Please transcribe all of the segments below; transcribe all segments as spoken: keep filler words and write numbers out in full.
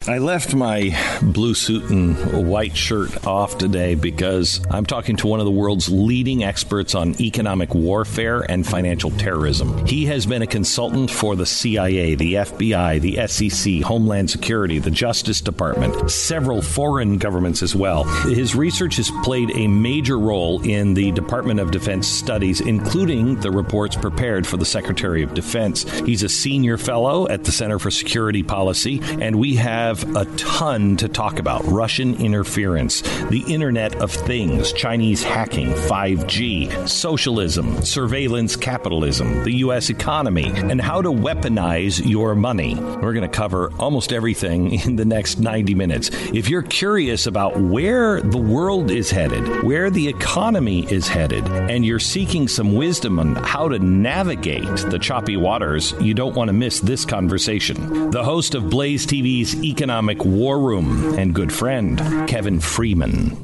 I left my blue suit and white shirt off today because I'm talking to one of the world's leading experts on economic warfare and financial terrorism. He has been a consultant for the C I A, the F B I, the S E C, Homeland Security, the Justice Department, several foreign governments as well. His research has played a major role in the Department of Defense studies, including the reports prepared for the Secretary of Defense. He's a senior fellow at the Center for Security Policy, and we have a ton to talk about. Russian interference, the Internet of Things, Chinese hacking, five G, socialism, surveillance capitalism, the U S economy, and how to weaponize your money. We're going to cover almost everything in the next ninety minutes. If you're curious about where the world is headed, where the economy is headed, and you're seeking some wisdom on how to navigate the choppy waters, you don't want to miss this conversation. The host of Blaze T V's Economic War Room and good friend, Kevin Freeman.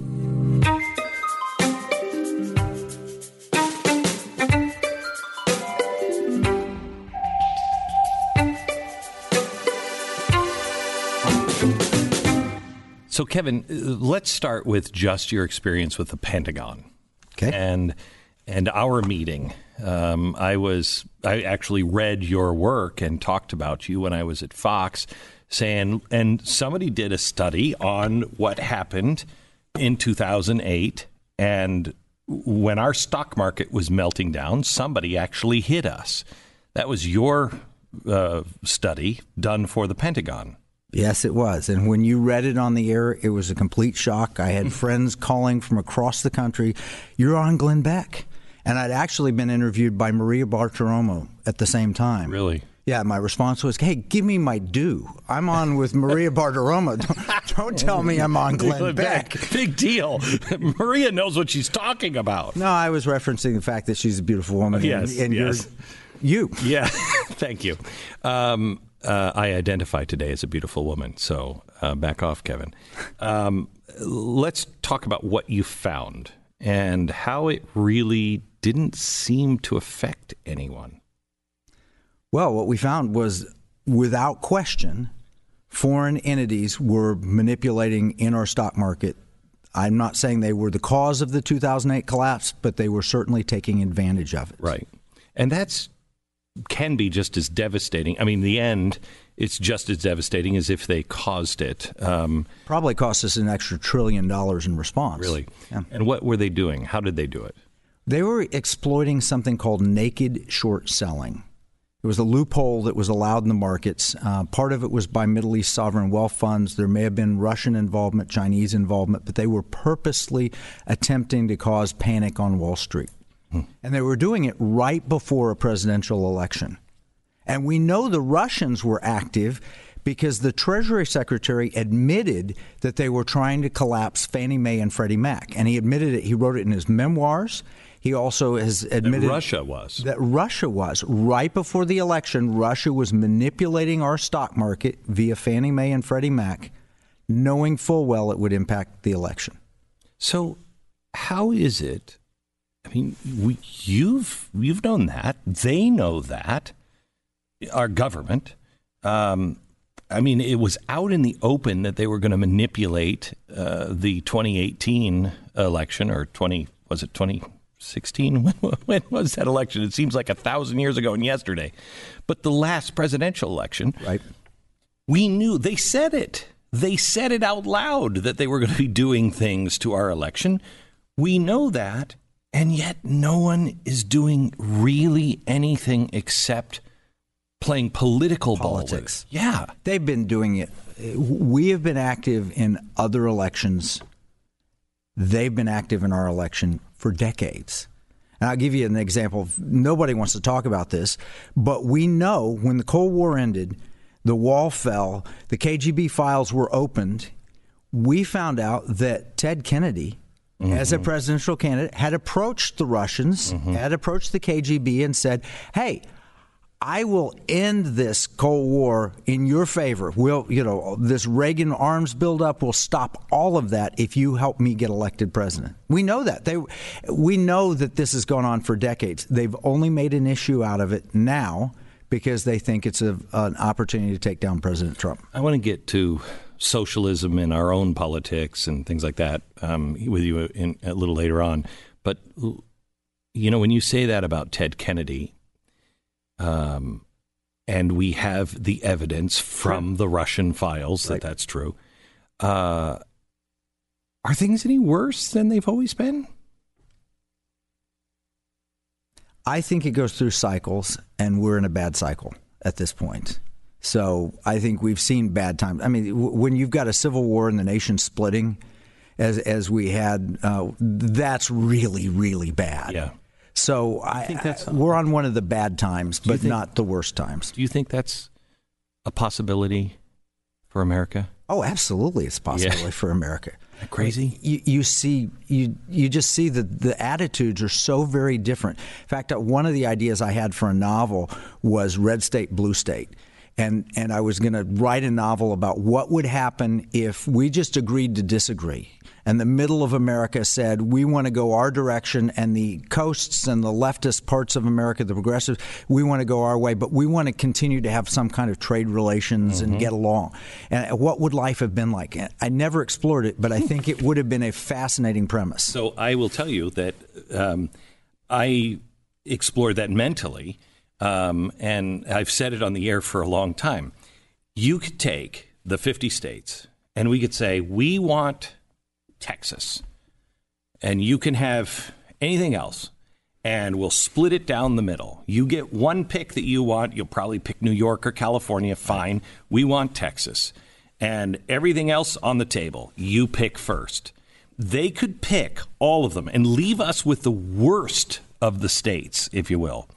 So, Kevin, let's start with just your experience with the Pentagon. Okay. And and our meeting. Um, I was I actually read your work and talked about you when I was at Fox, saying, and somebody did a study on what happened in two thousand eight, and when our stock market was melting down, somebody actually hit us. That was your uh, study done for the Pentagon. Yes, it was. And when you read it on the air, it was a complete shock. I had friends calling from across the country, "You're on Glenn Beck." And I'd actually been interviewed by Maria Bartiromo at the same time. Really? Yeah, my response was, "Hey, give me my due. I'm on with Maria Bartiromo. Don't, don't tell me I'm on Glenn, Glenn Beck. Beck. Big deal. Maria knows what she's talking about." No, I was referencing the fact that she's a beautiful woman. Yes, and, and yes. You're, you. Yeah, thank you. Um, uh, I identify today as a beautiful woman, so uh, back off, Kevin. Um, let's talk about what you found and how it really didn't seem to affect anyone. Well, what we found was, without question, foreign entities were manipulating in our stock market. I'm not saying they were the cause of the two thousand eight collapse, but they were certainly taking advantage of it. Right. And that's can be just as devastating. I mean, in the end, it's just as devastating as if they caused it. Um, Probably cost us an extra trillion dollars in response. Really? Yeah. And what were they doing? How did they do it? They were exploiting something called naked short selling. It was a loophole that was allowed in the markets. Uh, part of it was by Middle East sovereign wealth funds. There may have been Russian involvement, Chinese involvement, but they were purposely attempting to cause panic on Wall Street. Hmm. And they were doing it right before a presidential election. And we know the Russians were active because the Treasury Secretary admitted that they were trying to collapse Fannie Mae and Freddie Mac. And he admitted it. He wrote it in his memoirs. He also has admitted that Russia was. That Russia was. Right before the election, Russia was manipulating our stock market via Fannie Mae and Freddie Mac, knowing full well it would impact the election. So how is it? I mean, we, you've you've known that. They know that. Our government. Um, I mean, it was out in the open that they were going to manipulate uh, the twenty eighteen election, or twenty was it twenty sixteen? When, when was that election? It seems like a thousand years ago and yesterday. But the last presidential election, right? We knew, they said it. They said it out loud that they were going to be doing things to our election. We know that, and yet no one is doing really anything except playing political politics. Ball. Yeah. They've been doing it. We have been active in other elections. They've been active in our election for decades. And I'll give you an example. Nobody wants to talk about this, but we know when the Cold War ended, the wall fell, the K G B files were opened. We found out that Ted Kennedy, mm-hmm. as a presidential candidate, had approached the Russians, mm-hmm. had approached the K G B and said, hey, I will end this Cold War in your favor. We'll, you know, this Reagan arms buildup will stop all of that if you help me get elected president. We know that. They, we know that this has gone on for decades. They've only made an issue out of it now because they think it's a, an opportunity to take down President Trump. I want to get to socialism in our own politics and things like that um, with you in, a little later on. But, you know, when you say that about Ted Kennedy, um, and we have the evidence from the Russian files that right. that's true, uh, are things any worse than they've always been? I think it goes through cycles, and we're in a bad cycle at this point. So I think we've seen bad times. I mean, w- when you've got a civil war and the nation splitting, as as we had, uh, that's really, really bad. Yeah. So I, think that's, I, we're on one of the bad times, but think, not the worst times. Do you think that's a possibility for America? Oh, absolutely, it's a possibility yeah. for America. Crazy. You, you see, you you just see that the attitudes are so very different. In fact, one of the ideas I had for a novel was Red State, Blue State. And and I was going to write a novel about what would happen if we just agreed to disagree. And the middle of America said, we want to go our direction, and the coasts and the leftist parts of America, the progressives, we want to go our way, but we want to continue to have some kind of trade relations mm-hmm. and get along. And what would life have been like? I never explored it, but I think it would have been a fascinating premise. So I will tell you that um, I explored that mentally. Um, and I've said it on the air for a long time. You could take the fifty states and we could say, we want Texas, and you can have anything else, and we'll split it down the middle. You get one pick that you want. You'll probably pick New York or California. Fine. We want Texas. And everything else on the table, you pick first. They could pick all of them and leave us with the worst of the states, if you will.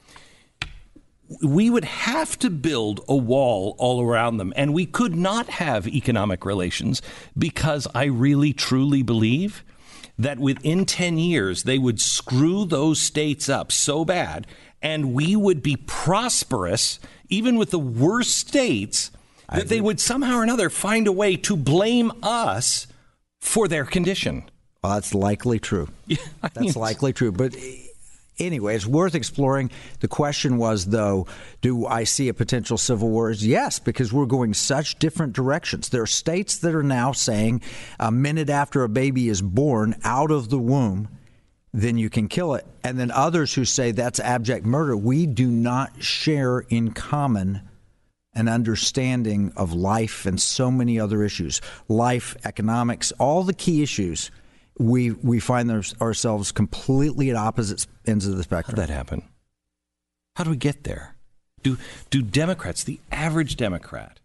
We would have to build a wall all around them, and we could not have economic relations, because I really, truly believe that within ten years, they would screw those states up so bad, and we would be prosperous, even with the worst states, that they would somehow or another find a way to blame us for their condition. Well, that's likely true. Yeah, that's mean, likely true, but... Anyway, it's worth exploring. The question was, though, do I see a potential civil war? Yes, because we're going such different directions. There are states that are now saying a minute after a baby is born out of the womb, then you can kill it. And then others who say that's abject murder. We do not share in common an understanding of life and so many other issues. Life, economics, all the key issues. We we find ourselves completely at opposite ends of the spectrum. How did that happen? How do we get there? Do do Democrats, the average Democrat,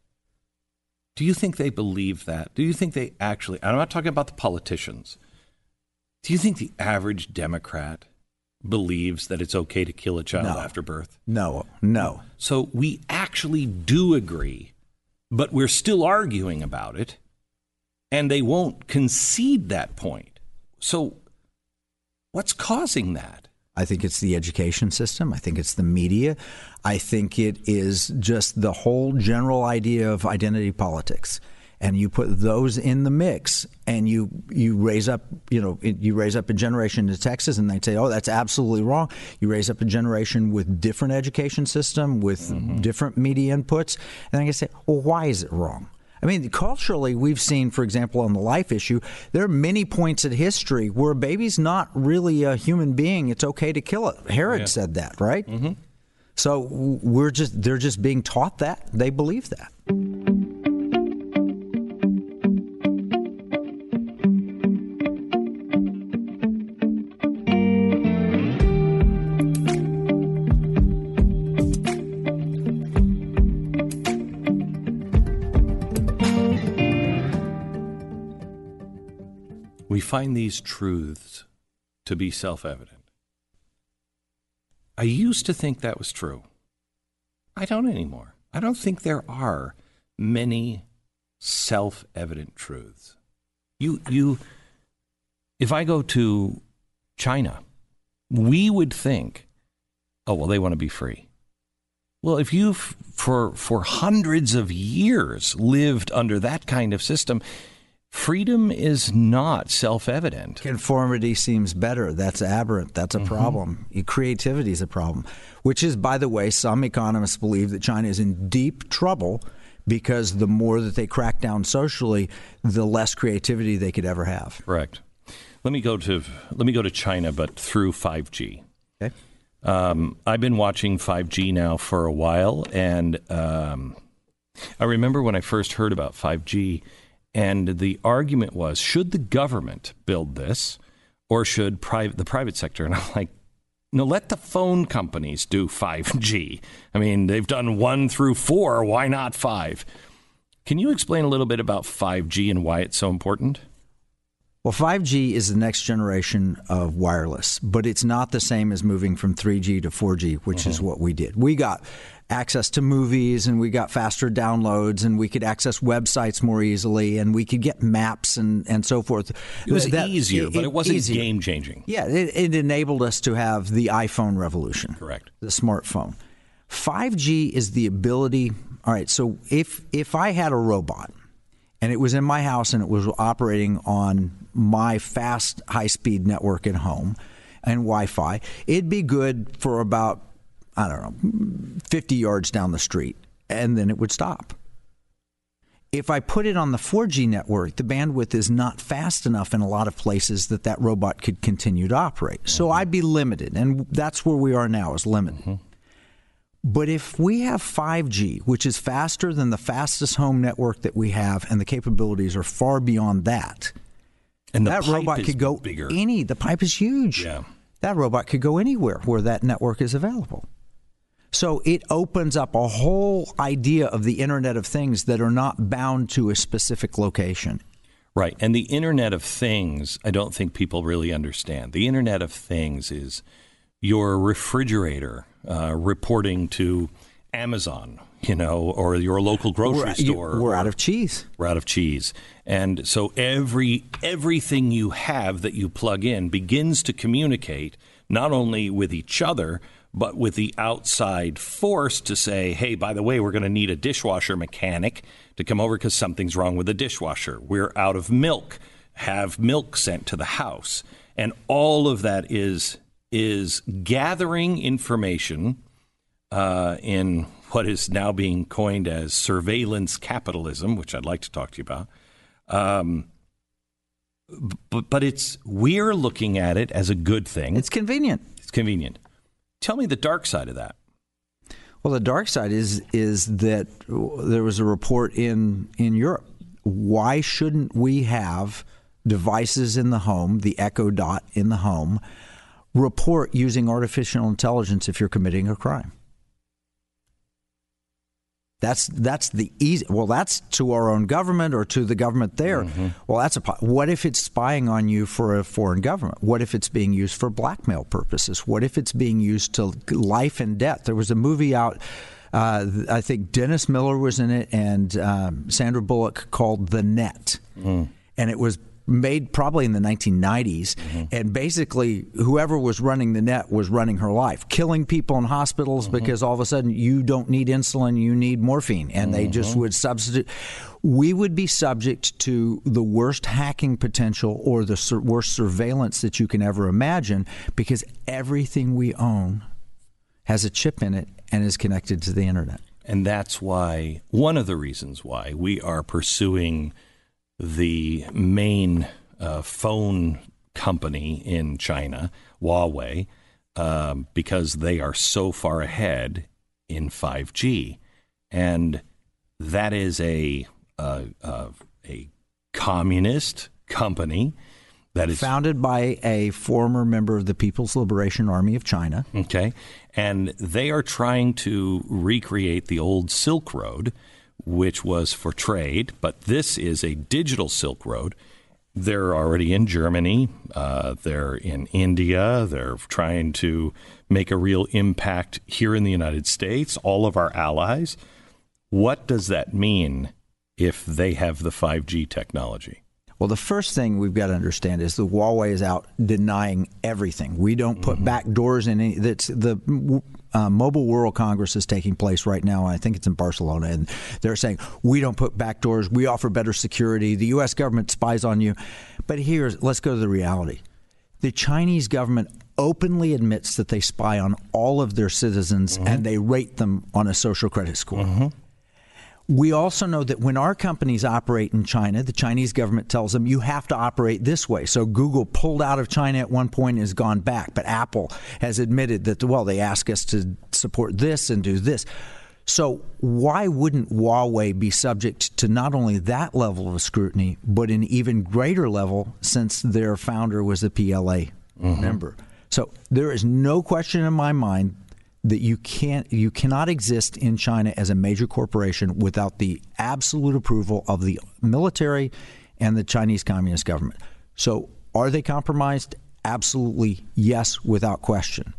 do you think they believe that? Do you think they actually, I'm not talking about the politicians. Do you think the average Democrat believes that it's okay to kill a child no. after birth? No, no. So we actually do agree, but we're still arguing about it, and they won't concede that point. So what's causing that? I think it's the education system. I think it's the media. I think it is just the whole general idea of identity politics. And you put those in the mix, and you you raise up, you know, you raise up a generation in Texas, and they say, oh, that's absolutely wrong. You raise up a generation with different education system, with mm-hmm. different media inputs, and I say, well, why is it wrong? I mean, culturally, we've seen, for example, on the life issue, there are many points in history where a baby's not really a human being. It's okay to kill it. Herod yeah. said that, right? Mm-hmm. So we're just they're just being taught that. They believe that. We find these truths to be self-evident. I used to think that was true. I don't anymore. I don't think there are many self-evident truths. You, you, if I go to China, we would think, oh, well, they want to be free. Well, if you've for for hundreds of years lived under that kind of system, freedom is not self-evident. Conformity seems better. That's aberrant. That's a mm-hmm. problem. Creativity is a problem, which is, by the way, some economists believe that China is in deep trouble because the more that they crack down socially, the less creativity they could ever have. Correct. Let me go to let me go to China, but through five G. Okay. Um, I've been watching five G now for a while, and um, I remember when I first heard about five G, and the argument was, should the government build this, or should private the private sector? And I'm like, no, let the phone companies do five G. I mean, they've done one through four. Why not five? Can you explain a little bit about five G and why it's so important? Well, five G is the next generation of wireless, but it's not the same as moving from three G to four G, which mm-hmm. is what we did. We got access to movies, and we got faster downloads, and we could access websites more easily, and we could get maps and, and so forth. It was that, easier, it, but it wasn't easier. Game-changing. Yeah, it, it enabled us to have the iPhone revolution. Correct. The smartphone. five G is the ability. All right, so if if I had a robot, and it was in my house and it was operating on my fast, high-speed network at home and Wi-Fi, it'd be good for about, I don't know, fifty yards down the street, and then it would stop. If I put it on the four G network, the bandwidth is not fast enough in a lot of places that that robot could continue to operate. Mm-hmm. So I'd be limited, and that's where we are now, is limited. Mm-hmm. But if we have five G, which is faster than the fastest home network that we have, and the capabilities are far beyond that, and the that pipe robot is could go bigger. any. The pipe is huge. Yeah. That robot could go anywhere where that network is available. So it opens up a whole idea of the Internet of Things that are not bound to a specific location. Right. And the Internet of Things, I don't think people really understand. The Internet of Things is your refrigerator uh, reporting to Amazon, you know, or your local grocery we're, store. You, we're out of cheese. We're out of cheese. And so every everything you have that you plug in begins to communicate not only with each other, but with the outside force to say, hey, by the way, we're going to need a dishwasher mechanic to come over because something's wrong with the dishwasher. We're out of milk. Have milk sent to the house. And all of that is is gathering information uh, in what is now being coined as surveillance capitalism, which I'd like to talk to you about. Um, but but it's we're looking at it as a good thing. It's convenient. It's convenient. Tell me the dark side of that. Well, the dark side is is that there was a report in in Europe. Why shouldn't we have devices in the home, the Echo Dot in the home, report using artificial intelligence if you're committing a crime? That's that's the easy. Well, that's to our own government or to the government there. Mm-hmm. Well, that's a. What if it's spying on you for a foreign government? What if it's being used for blackmail purposes? What if it's being used to life and death? There was a movie out. Uh, I think Dennis Miller was in it, and um, Sandra Bullock, called The Net, mm. and it was made probably in the nineteen nineties, mm-hmm. and basically whoever was running the net was running her life, killing people in hospitals mm-hmm. because all of a sudden you don't need insulin, you need morphine, and mm-hmm. they just would substitute. We would be subject to the worst hacking potential or the sur- worst surveillance that you can ever imagine, because everything we own has a chip in it and is connected to the internet. And that's why, one of the reasons why we are pursuing the main uh, phone company in China, Huawei, um, because they are so far ahead in five G. And that is a uh, uh, a communist company that is founded by a former member of the People's Liberation Army of China. Okay. And they are trying to recreate the old Silk Road, which was for trade, but this is a digital Silk Road. They're already in Germany. Uh, they're in India. They're trying to make a real impact here in the United States, all of our allies. What does that mean if they have the five G technology? Well, the first thing we've got to understand is that Huawei is out denying everything. We don't put mm-hmm. back doors in any. That's the uh, Mobile World Congress is taking place right now. I think it's in Barcelona, and they're saying we don't put back doors. We offer better security. The U S government spies on you. But here's let's go to the reality. The Chinese government openly admits that they spy on all of their citizens, mm-hmm. and they rate them on a social credit score. Mm-hmm. We also know that when our companies operate in China, the Chinese government tells them you have to operate this way. So Google pulled out of China at one point and has gone back. But Apple has admitted that, well, they ask us to support this and do this. So why wouldn't Huawei be subject to not only that level of scrutiny, but an even greater level since their founder was a P L A mm-hmm. member? So there is no question in my mind that you can't, you cannot exist in China as a major corporation without the absolute approval of the military and the Chinese Communist government. So are they compromised? Absolutely, yes, without question.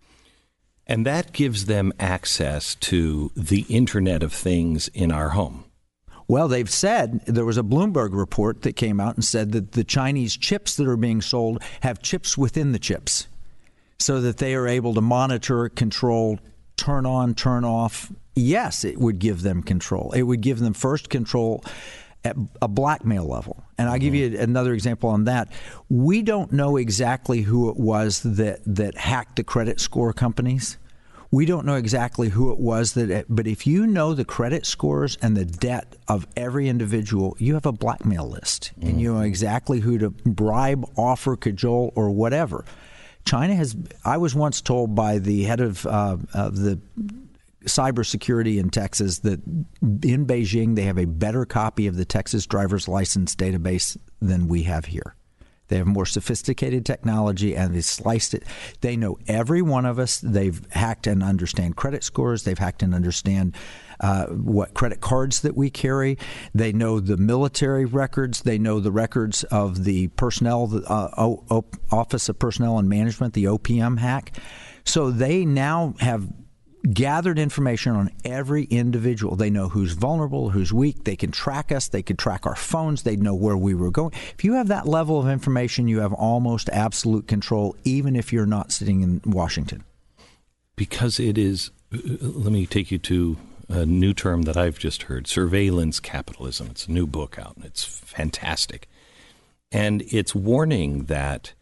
And that gives them access to the Internet of Things in our home. Well, they've said, there was a Bloomberg report that came out and said that the Chinese chips that are being sold have chips within the chips, so that they are able to monitor, control, turn on, turn off. Yes, it would give them control. It would give them first control at a blackmail level. And I'll give you another example on that. We don't know exactly who it was that, that hacked the credit score companies. We don't know exactly who it was that, but if you know the credit scores and the debt of every individual, you have a blackmail list, mm. and you know exactly who to bribe, offer, cajole, or whatever. China has, I was once told by the head of, uh, of the cybersecurity in Texas that in Beijing they have a better copy of the Texas driver's license database than we have here. They have more sophisticated technology, and they sliced it. They know every one of us. They've hacked and understand credit scores. They've hacked and understand uh, what credit cards that we carry. They know the military records. They know the records of the personnel, the uh, o- o- Office of Personnel and Management, the O P M hack. So they now have gathered information on every individual. They know who's vulnerable, who's weak. They can track us. They can track our phones. They know where we were going. If you have that level of information, you have almost absolute control, even if you're not sitting in Washington. Because it is, let me take you to a new term that I've just heard, surveillance capitalism. It's a new book out, and it's fantastic. And it's warning that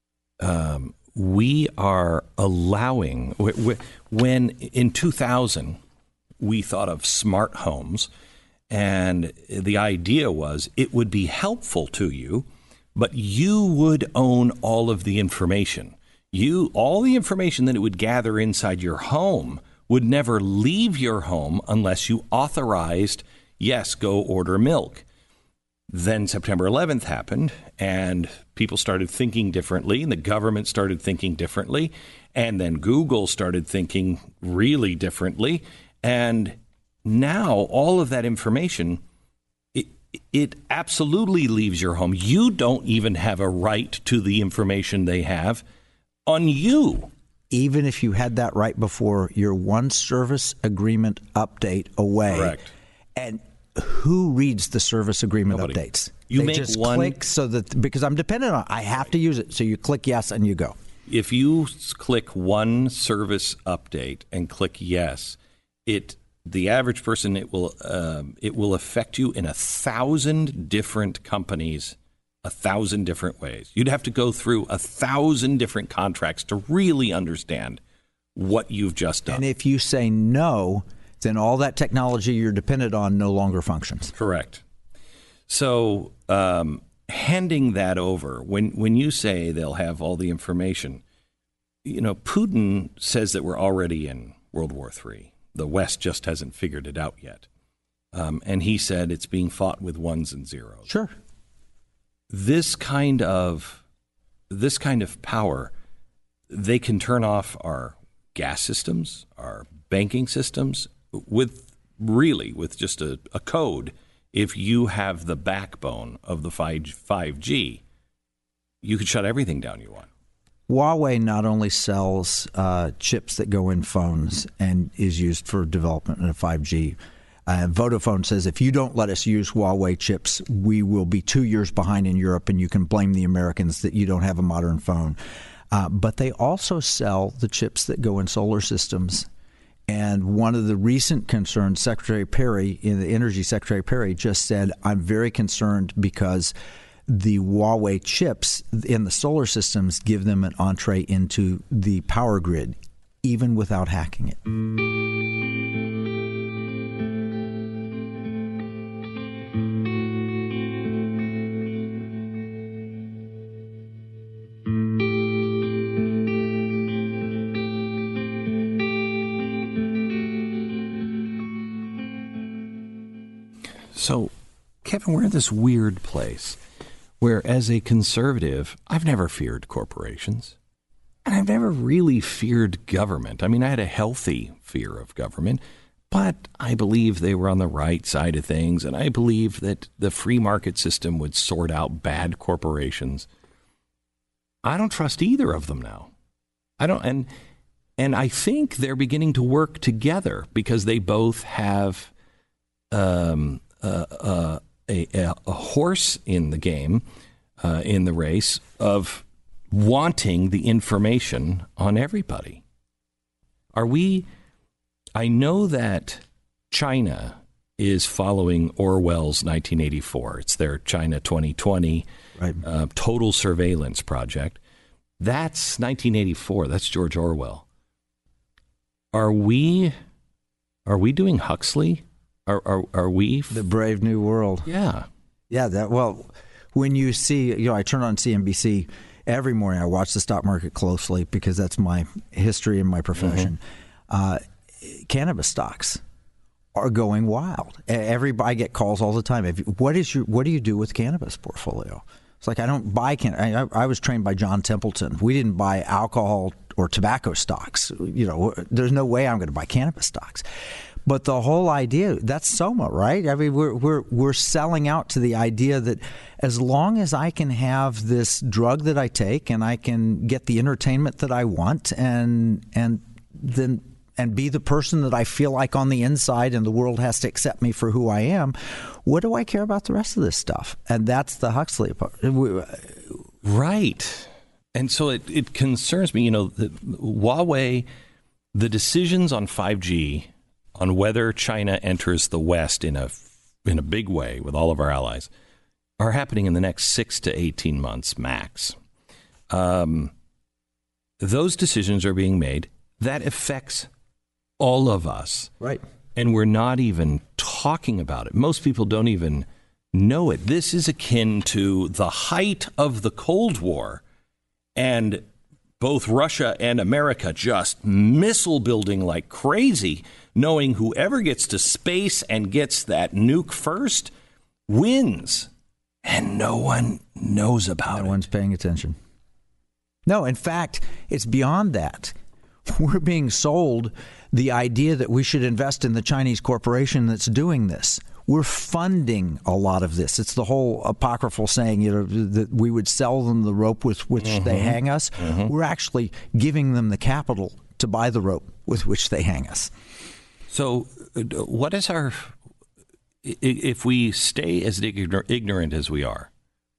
um, we are allowing, when in two thousand we thought of smart homes, and the idea was it would be helpful to you, but you would own all of the information. You, all the information that it would gather inside your home would never leave your home unless you authorized, yes, go order milk. Then September eleventh happened, and people started thinking differently, and the government started thinking differently, and then Google started thinking really differently. And now all of that information, it, it absolutely leaves your home. You don't even have a right to the information they have on you. Even if you had that right before, you're one service agreement update away. Correct. And who reads the service agreement Nobody. Updates? You they make just one, click so that, because I'm dependent on it. I have to use it. So you click yes and you go. If you click one service update and click yes, it the average person, it will um, it will affect you in a thousand different companies, a thousand different ways. You'd have to go through a thousand different contracts to really understand what you've just done. And if you say no, then all that technology you're dependent on no longer functions. Correct. So um, handing that over, when, when you say they'll have all the information, you know, Putin says that we're already in World War Three. The West just hasn't figured it out yet. Um, and he said it's being fought with ones and zeros. Sure. This kind of this kind of power, they can turn off our gas systems, our banking systems, with really with just a, a code. If you have the backbone of the five G, you could shut everything down you want. Huawei not only sells uh, chips that go in phones and is used for development of five G. Uh, Vodafone says if you don't let us use Huawei chips, we will be two years behind in Europe, and you can blame the Americans that you don't have a modern phone. Uh, but they also sell the chips that go in solar systems. And one of the recent concerns, Secretary Perry, in the Energy Secretary Perry, just said, I'm very concerned because the Huawei chips in the solar systems give them an entree into the power grid, even without hacking it. So, Kevin, we're in this weird place where, as a conservative, I've never feared corporations. And I've never really feared government. I mean, I had a healthy fear of government, but I believe they were on the right side of things. And I believe that the free market system would sort out bad corporations. I don't trust either of them now. I don't. And, and I think they're beginning to work together because they both have um, uh, uh, a, a, a horse in the game, uh, in the race of wanting the information on everybody. Are we, I know that China is following Orwell's nineteen eighty-four. It's their China twenty twenty right. uh, total surveillance project. That's nineteen eighty-four. That's George Orwell. Are we, are we doing Huxley? Are, are, are we? F- the Brave New World. Yeah. Yeah. That, well, when you see, you know, I turn on C N B C every morning. I watch the stock market closely because that's my history and my profession. Mm-hmm. Uh, cannabis stocks are going wild. Everybody, I get calls all the time. If you, what is your, what do you do with cannabis portfolio? It's like, I don't buy cannabis. I, I was trained by John Templeton. We didn't buy alcohol or tobacco stocks. You know, there's no way I'm going to buy cannabis stocks. But the whole idea, that's Soma, right? I mean, we're we're we're selling out to the idea that as long as I can have this drug that I take and I can get the entertainment that I want and and then and be the person that I feel like on the inside and the world has to accept me for who I am, what do I care about the rest of this stuff? And that's the Huxley part. Right. And so it, it concerns me, you know, the, Huawei, the decisions on five G, on whether China enters the West in a in a big way with all of our allies, are happening in the next six to eighteen months max. Um, those decisions are being made. That affects all of us. Right. And we're not even talking about it. Most people don't even know it. This is akin to the height of the Cold War and both Russia and America just missile building like crazy, knowing whoever gets to space and gets that nuke first wins. And no one knows about it. No one's paying attention. No, in fact, it's beyond that. We're being sold the idea that we should invest in the Chinese corporation that's doing this. We're funding a lot of this. It's the whole apocryphal saying, you know, that we would sell them the rope with which mm-hmm. they hang us. Mm-hmm. We're actually giving them the capital to buy the rope with which they hang us. So what is our, if we stay as ignorant as we are,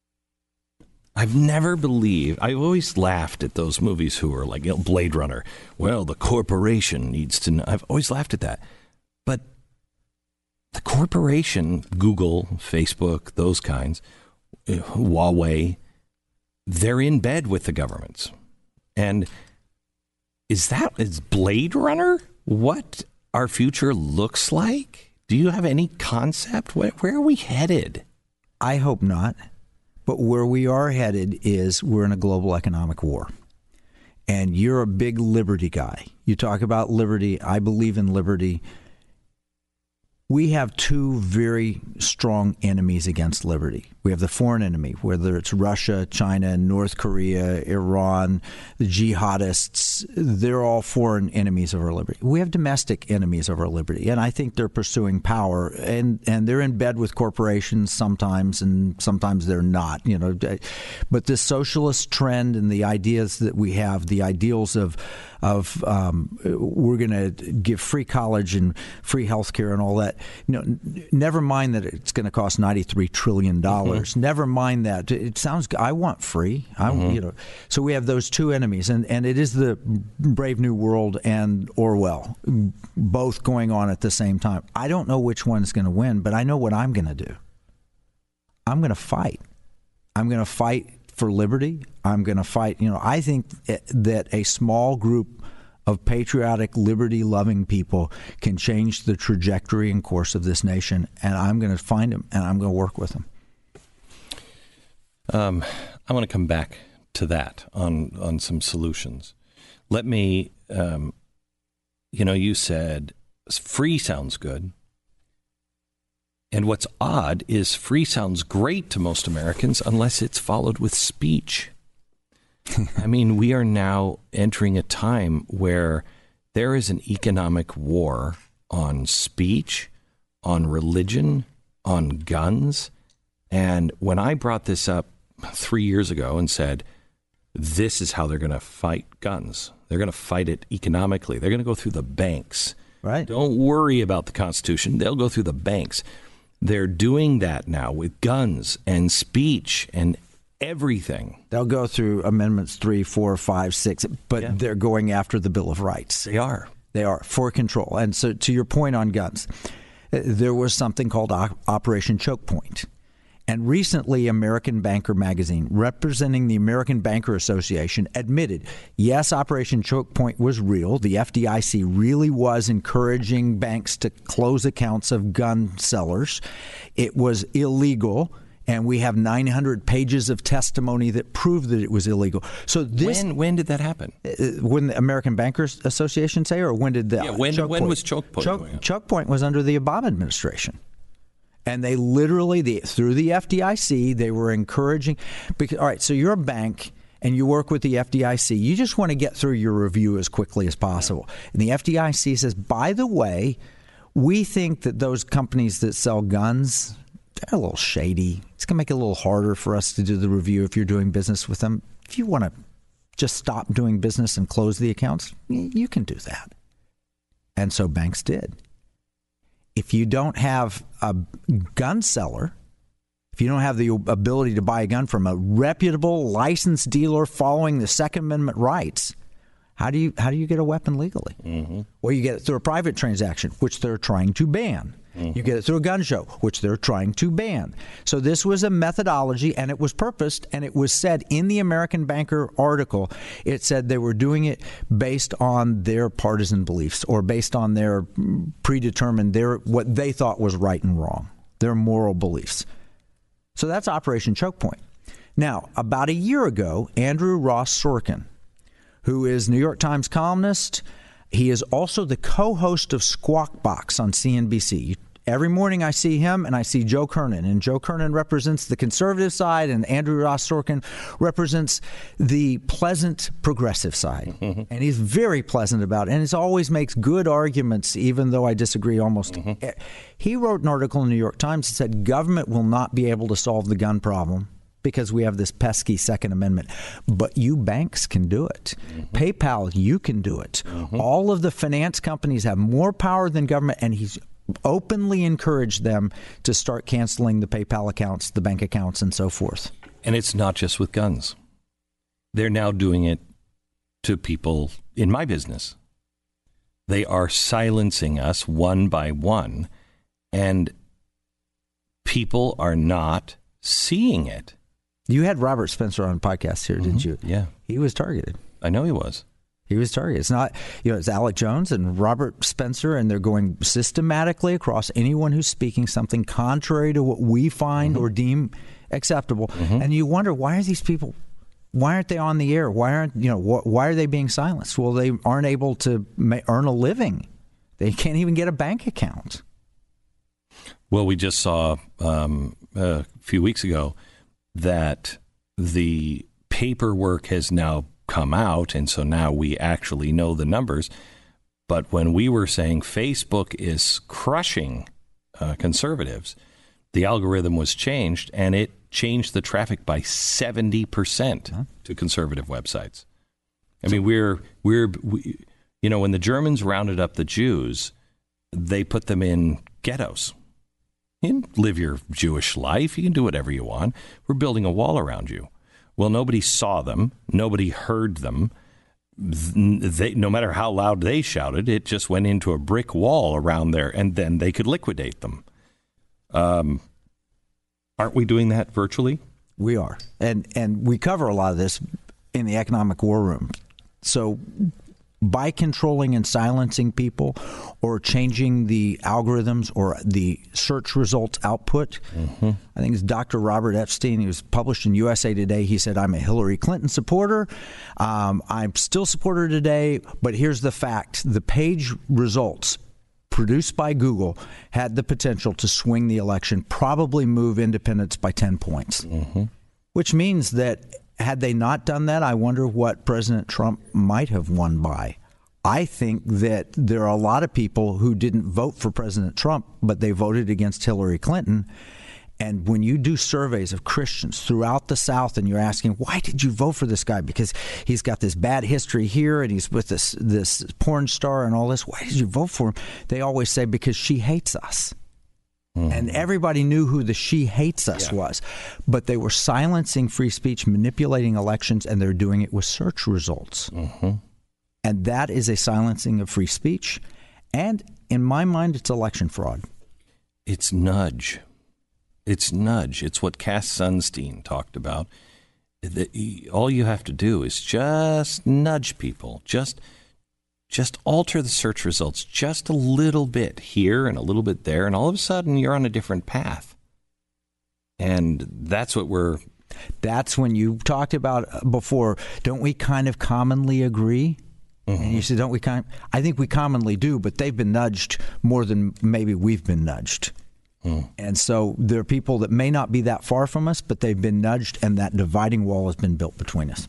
I've never believed, I've always laughed at those movies who are like, you know, Blade Runner. Well, the corporation needs to know. I've always laughed at that. But the corporation, Google, Facebook, those kinds, Huawei, they're in bed with the governments. And is that, is Blade Runner what our future looks like? Do you have any concept? Where, where are we headed? I hope not. But where we are headed is we're in a global economic war. And you're a big liberty guy. You talk about liberty. I believe in liberty. We have two very strong enemies against liberty. We have the foreign enemy, whether it's Russia, China, North Korea, Iran, the jihadists. They're all foreign enemies of our liberty. We have domestic enemies of our liberty, and I think they're pursuing power, and, and they're in bed with corporations sometimes, and sometimes they're not. You know, but this socialist trend and the ideas that we have, the ideals of of um, we're going to give free college and free health care and all that. You know, n- never mind that it's going to cost ninety-three trillion dollars. Mm-hmm. Never mind that. It sounds, I want free. I, mm-hmm. you know, so we have those two enemies, and, and it is the Brave New World and Orwell, both going on at the same time. I don't know which one's going to win, but I know what I'm going to do. I'm going to fight. I'm going to fight for liberty. I'm going to fight. You know, I think that a small group of patriotic, liberty-loving people can change the trajectory and course of this nation, and I'm going to find them, and I'm going to work with them. Um, I want to come back to that on, on some solutions. Let me, um, you know, you said free sounds good. And what's odd is free sounds great to most Americans unless it's followed with speech. I mean, we are now entering a time where there is an economic war on speech, on religion, on guns. And when I brought this up three years ago and said, this is how they're going to fight guns. They're going to fight it economically. They're going to go through the banks. Right. Don't worry about the Constitution. They'll go through the banks. They're doing that now with guns and speech and everything. They'll go through amendments three, four, five, six, but yeah. they're going after the Bill of Rights. They are. They are for control. And so to your point on guns, there was something called Operation Choke Point. And recently, American Banker magazine, representing the American Banker Association, admitted, yes, Operation Choke Point was real. The F D I C really was encouraging banks to close accounts of gun sellers. It was illegal. And we have nine hundred pages of testimony that prove that it was illegal. So this when when did that happen? When the American Bankers Association say, or when did the yeah, when choke when point? was choke point? Choke, choke point was under the Obama administration, and they literally the, through the F D I C they were encouraging. Because all right, so you're a bank and you work with the F D I C. You just want to get through your review as quickly as possible, and the F D I C says, by the way, we think that those companies that sell guns, they're a little shady. It's going to make it a little harder for us to do the review if you're doing business with them. If you want to just stop doing business and close the accounts, you can do that. And so banks did. If you don't have a gun seller, if you don't have the ability to buy a gun from a reputable licensed dealer following the Second Amendment rights, how do you how do you get a weapon legally? Mm-hmm. Well, you get it through a private transaction, which they're trying to ban. Mm-hmm. You get it through a gun show, which they're trying to ban. So this was a methodology, and it was purposed, and it was said in the American Banker article, it said they were doing it based on their partisan beliefs or based on their predetermined, their what they thought was right and wrong, their moral beliefs. So that's Operation Choke Point. Now, about a year ago, Andrew Ross Sorkin, who is New York Times columnist, he is also the co-host of Squawk Box on C N B C. Every morning I see him and I see Joe Kernan. And Joe Kernan represents the conservative side and Andrew Ross Sorkin represents the pleasant progressive side. Mm-hmm. And he's very pleasant about it. And he always makes good arguments, even though I disagree almost. Mm-hmm. He wrote an article in the New York Times that said government will not be able to solve the gun problem because we have this pesky Second Amendment. But you banks can do it. Mm-hmm. PayPal, you can do it. Mm-hmm. All of the finance companies have more power than government, and he's openly encouraged them to start canceling the PayPal accounts, the bank accounts, and so forth. And it's not just with guns. They're now doing it to people in my business. They are silencing us one by one, and people are not seeing it. You had Robert Spencer on a podcast here, mm-hmm. didn't you? Yeah. He was targeted. I know he was. He was targeted. It's not, you know, it's Alec Jones and Robert Spencer, and they're going systematically across anyone who's speaking something contrary to what we find mm-hmm. or deem acceptable. Mm-hmm. And you wonder, why are these people, why aren't they on the air? Why aren't, you know, wh- why are they being silenced? Well, they aren't able to ma- earn a living. They can't even get a bank account. Well, we just saw um, a few weeks ago that the paperwork has now come out, and so now we actually know the numbers. But when we were saying Facebook is crushing uh, conservatives, the algorithm was changed, and it changed the traffic by seventy percent huh? to conservative websites. I so, mean, we're we're we, you know, when the Germans rounded up the Jews, they put them in ghettos. You can live your Jewish life. You can do whatever you want. We're building a wall around you. Well, nobody saw them. Nobody heard them. They, no matter how loud they shouted, it just went into a brick wall around there, and then they could liquidate them. Um, aren't we doing that virtually? We are. And, and we cover a lot of this in the Economic War Room. So by controlling and silencing people or changing the algorithms or the search results output. Mm-hmm. I think it's Doctor Robert Epstein. He was published in U S A Today. He said, I'm a Hillary Clinton supporter. Um, I'm still a supporter today, but here's the fact. The page results produced by Google, had the potential to swing the election, probably move independents by ten points, mm-hmm. which means that had they not done that, I wonder what President Trump might have won by. I think that there are a lot of people who didn't vote for President Trump, but they voted against Hillary Clinton. And when you do surveys of Christians throughout the South and you're asking, why did you vote for this guy? Because he's got this bad history here and he's with this this porn star and all this. Why did you vote for him? They always say, because she hates us. Mm-hmm. And everybody knew who the she hates us yeah. was. But they were silencing free speech, manipulating elections, and they're doing it with search results. Mm-hmm. And that is a silencing of free speech. And in my mind, it's election fraud. It's nudge. It's nudge. It's what Cass Sunstein talked about. The, all you have to do is just nudge people. Just just alter the search results just a little bit here and a little bit there, and all of a sudden you're on a different path. And that's what we're... That's when you talked about before, don't we kind of commonly agree? Mm-hmm. And you said, don't we kind of, I think we commonly do, but they've been nudged more than maybe we've been nudged. Mm. And so there are people that may not be that far from us, but they've been nudged, and that dividing wall has been built between us.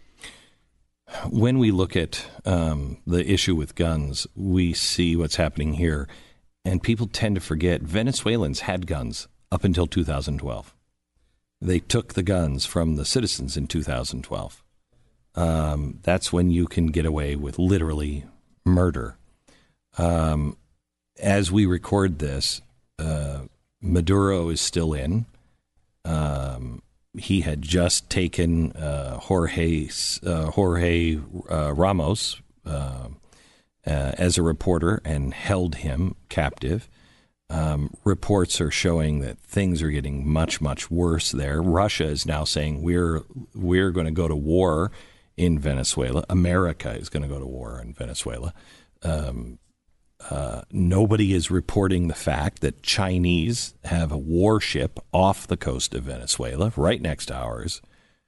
When we look at um, the issue with guns, we see what's happening here, and people tend to forget Venezuelans had guns up until two thousand twelve. They took the guns from the citizens in two thousand twelve. Um, that's when you can get away with literally murder. Um, as we record this, uh, Maduro is still in. Um, he had just taken uh, Jorge uh, Jorge uh, Ramos uh, uh, as a reporter and held him captive. Um, reports are showing that things are getting much, much worse there. Russia is now saying we're we're going to go to war in Venezuela. America is going to go to war in Venezuela. Um, uh, nobody is reporting the fact that Chinese have a warship off the coast of Venezuela, right next to ours.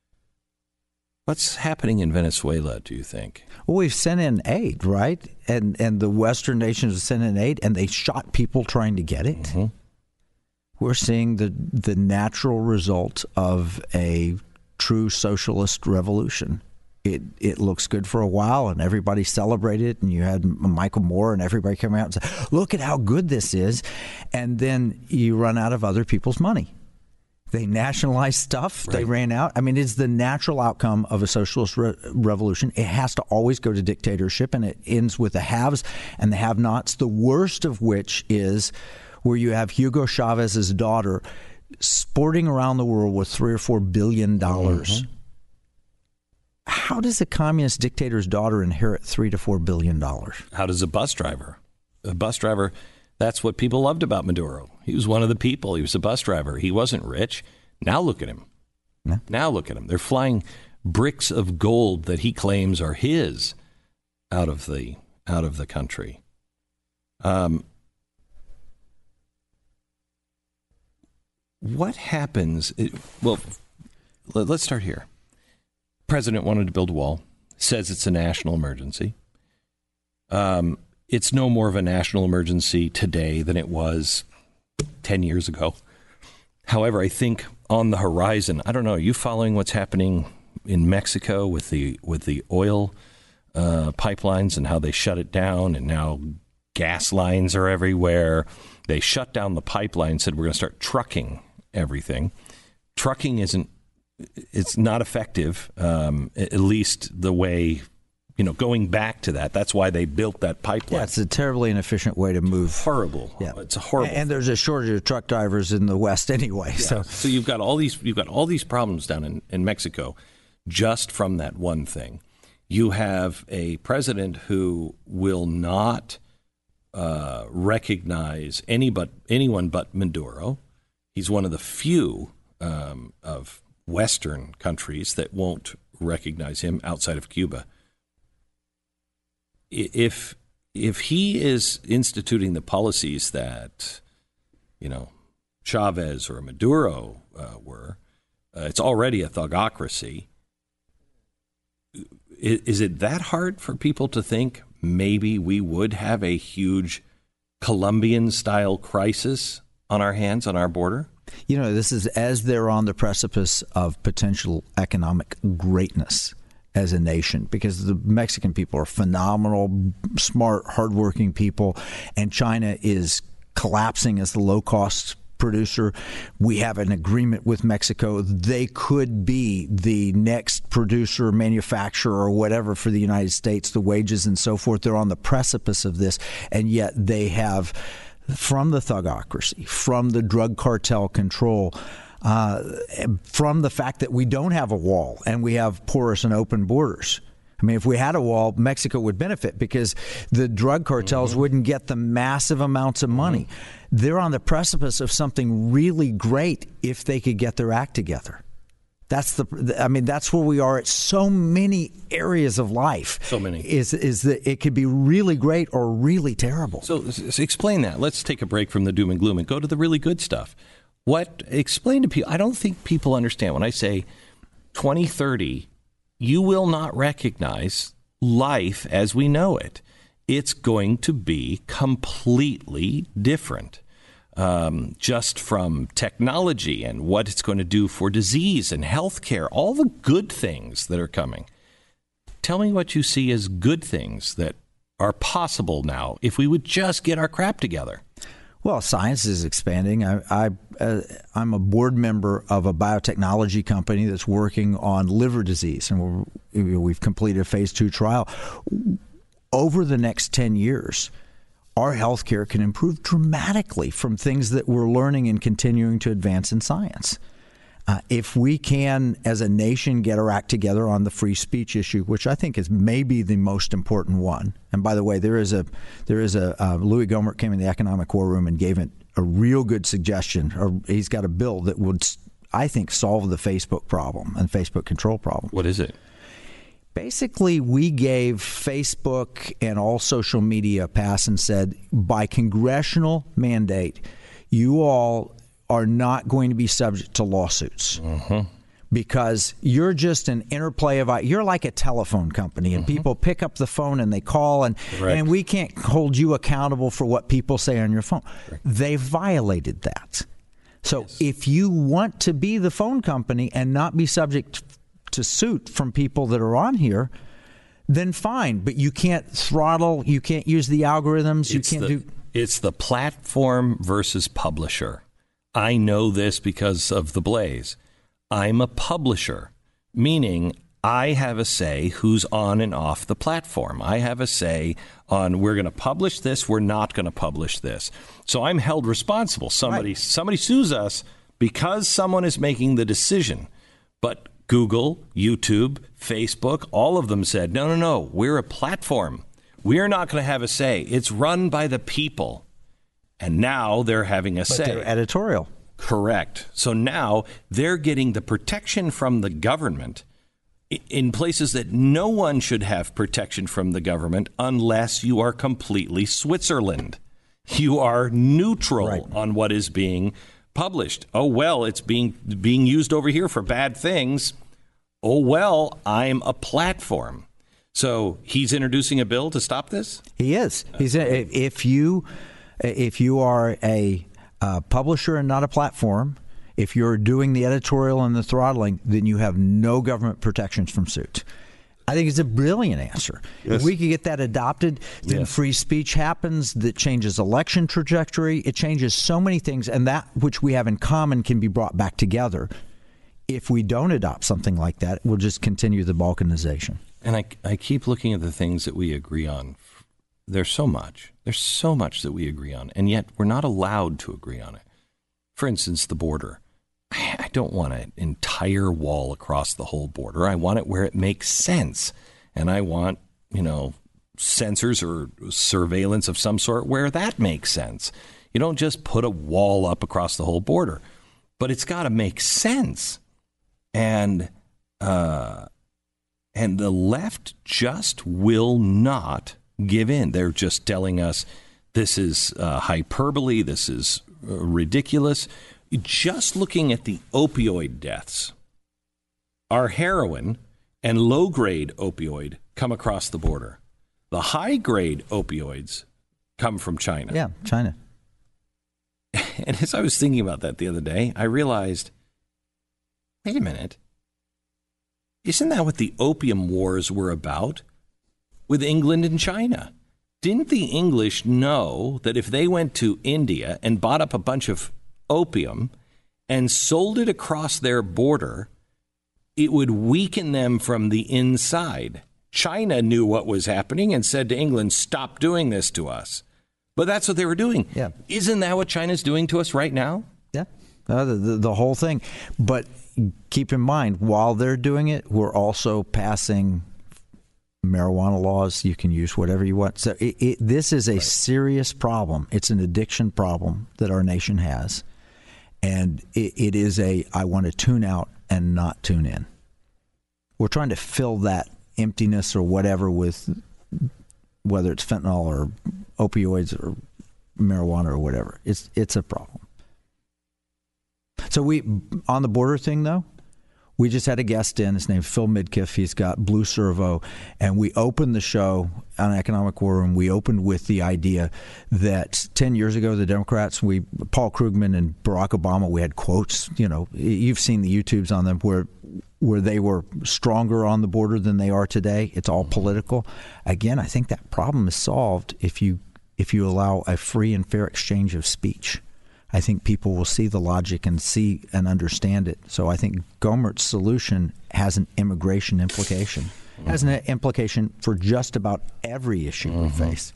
What's happening in Venezuela, do you think? Well, we've sent in aid, right? And and the Western nations have sent in aid, and they shot people trying to get it. Mm-hmm. We're seeing the the natural result of a true socialist revolution. It it looks good for a while, and everybody celebrated it, and you had Michael Moore and everybody come out and say, look at how good this is. And then you run out of other people's money. They nationalized stuff. Right. They ran out. I mean, it's the natural outcome of a socialist re- revolution. It has to always go to dictatorship, and it ends with the haves and the have-nots, the worst of which is where you have Hugo Chavez's daughter sporting around the world with three or four billion dollars. Mm-hmm. How does a communist dictator's daughter inherit three to four billion dollars? How does a bus driver? A bus driver, that's what people loved about Maduro. He was one of the people. He was a bus driver. He wasn't rich. Now look at him. Yeah. Now look at him. They're flying bricks of gold that he claims are his out of the out of the country. Um, what happens? It, well, let, let's start here. President wanted to build a wall, says it's a national emergency. Um, it's no more of a national emergency today than it was ten years ago. However, I think on the horizon, I don't know, are you following what's happening in Mexico with the with the oil uh, pipelines and how they shut it down, and now gas lines are everywhere? They shut down the pipeline, said we're going to start trucking everything. Trucking isn't It's not effective, um, at least the way, you know, going back to that. That's why they built that pipeline. Yeah, it's a terribly inefficient way to move. Horrible. Yeah. It's a horrible. And, and there's a shortage of truck drivers in the West anyway. Yeah. So so you've got all these you've got all these problems down in, in Mexico just from that one thing. You have a president who will not uh, recognize any but anyone but Maduro. He's one of the few um, of Western countries that won't recognize him outside of Cuba. If if he is instituting the policies that, you know, Chavez or Maduro uh, were, uh, it's already a thugocracy. Is, is it that hard for people to think maybe we would have a huge Colombian-style crisis on our hands, on our border? You know, this is as they're on the precipice of potential economic greatness as a nation, because the Mexican people are phenomenal, smart, hardworking people, and China is collapsing as the low-cost producer. We have an agreement with Mexico. They could be the next producer, manufacturer, or whatever for the United States, the wages and so forth. They're on the precipice of this, and yet they have, from the thugocracy, from the drug cartel control, uh, from the fact that we don't have a wall and we have porous and open borders. I mean, if we had a wall, Mexico would benefit because the drug cartels mm-hmm. wouldn't get the massive amounts of money. Mm-hmm. They're on the precipice of something really great if they could get their act together. That's the. I mean, that's where we are at so many areas of life. So many is is that it could be really great or really terrible. So, so explain that. Let's take a break from the doom and gloom and go to the really good stuff. What explain to people? I don't think people understand when I say twenty thirty. You will not recognize life as we know it. It's going to be completely different, um, just from technology and what it's going to do for disease and healthcare, all the good things that are coming. Tell me what you see as good things that are possible now if we would just get our crap together. Well, science is expanding. I, I, uh, I'm a board member of a biotechnology company that's working on liver disease, and we're, we've completed a phase two trial. Over the next ten years, our healthcare can improve dramatically from things that we're learning and continuing to advance in science. Uh, if we can, as a nation, get our act together on the free speech issue, which I think is maybe the most important one. And by the way, there is a there is a uh, Louis Gohmert came in the Economic War Room and gave it a real good suggestion. Or he's got a bill that would, I think, solve the Facebook problem and Facebook control problem. What is it? Basically, we gave Facebook and all social media a pass and said, by congressional mandate, you all are not going to be subject to lawsuits mm-hmm. because you're just an interplay of you're like a telephone company and mm-hmm. people pick up the phone and they call and Correct. and we can't hold you accountable for what people say on your phone. Correct. They violated that. So yes. if you want to be the phone company and not be subject to suit from people that are on here, then fine. But you can't throttle. You can't use the algorithms. It's you can't the, do. It's the platform versus publisher. I know this because of The Blaze. I'm a publisher, meaning I have a say who's on and off the platform. I have a say on we're going to publish this, we're not going to publish this. So I'm held responsible. Somebody right. somebody sues us because someone is making the decision. But Google, YouTube, Facebook, all of them said, no, no, no, we're a platform. We're not going to have a say. It's run by the people. And now they're having a but say. They're editorial. Correct. So now they're getting the protection from the government in places that no one should have protection from the government unless you are completely Switzerland. You are neutral right. on what is being published. Oh, well, it's being being used over here for bad things. Oh, well, I'm a platform. So he's introducing a bill to stop this? He is. He's if you... If you are a uh, publisher and not a platform, if you're doing the editorial and the throttling, then you have no government protections from suit. I think it's a brilliant answer. Yes. If we could get that adopted, then yes. free speech happens. That changes election trajectory. It changes so many things, and that which we have in common can be brought back together. If we don't adopt something like that, we'll just continue the balkanization. And I, I keep looking at the things that we agree on. There's so much. There's so much that we agree on, and yet we're not allowed to agree on it. For instance, the border. I don't want an entire wall across the whole border. I want it where it makes sense, and I want, you know, sensors or surveillance of some sort where that makes sense. You don't just put a wall up across the whole border, but it's got to make sense. And uh, and the left just will not give in. They're just telling us this is uh, hyperbole, this is uh, ridiculous. Just looking at the opioid deaths, our heroin and low-grade opioid come across the border. The high-grade opioids come from China. Yeah, China. And as I was thinking about that the other day, I realized, wait a minute. Isn't that what the Opium Wars were about with England and China? Didn't the English know that if they went to India and bought up a bunch of opium and sold it across their border, it would weaken them from the inside? China knew what was happening and said to England, stop doing this to us. But that's what they were doing. Yeah. Isn't that what China's doing to us right now? Yeah, uh, the, the, the whole thing. But keep in mind, while they're doing it, we're also passing marijuana laws. You can use whatever you want. So it, it, this is a right. serious problem. It's an addiction problem that our nation has. And it, it is a, I want to tune out and not tune in. We're trying to fill that emptiness or whatever with whether it's fentanyl or opioids or marijuana or whatever. It's it's a problem. So we, on the border thing, though, we just had a guest in. His name's Phil Midkiff. He's got Blue Servo. And we opened the show on Economic War Room. We opened with the idea that ten years ago, the Democrats, we Paul Krugman and Barack Obama, we had quotes. You know, you've seen the YouTubes on them where where they were stronger on the border than they are today. It's all political. Again, I think that problem is solved if you if you allow a free and fair exchange of speech. I think people will see the logic and see and understand it. So I think Gohmert's solution has an immigration implication, mm-hmm. has an implication for just about every issue mm-hmm. we face.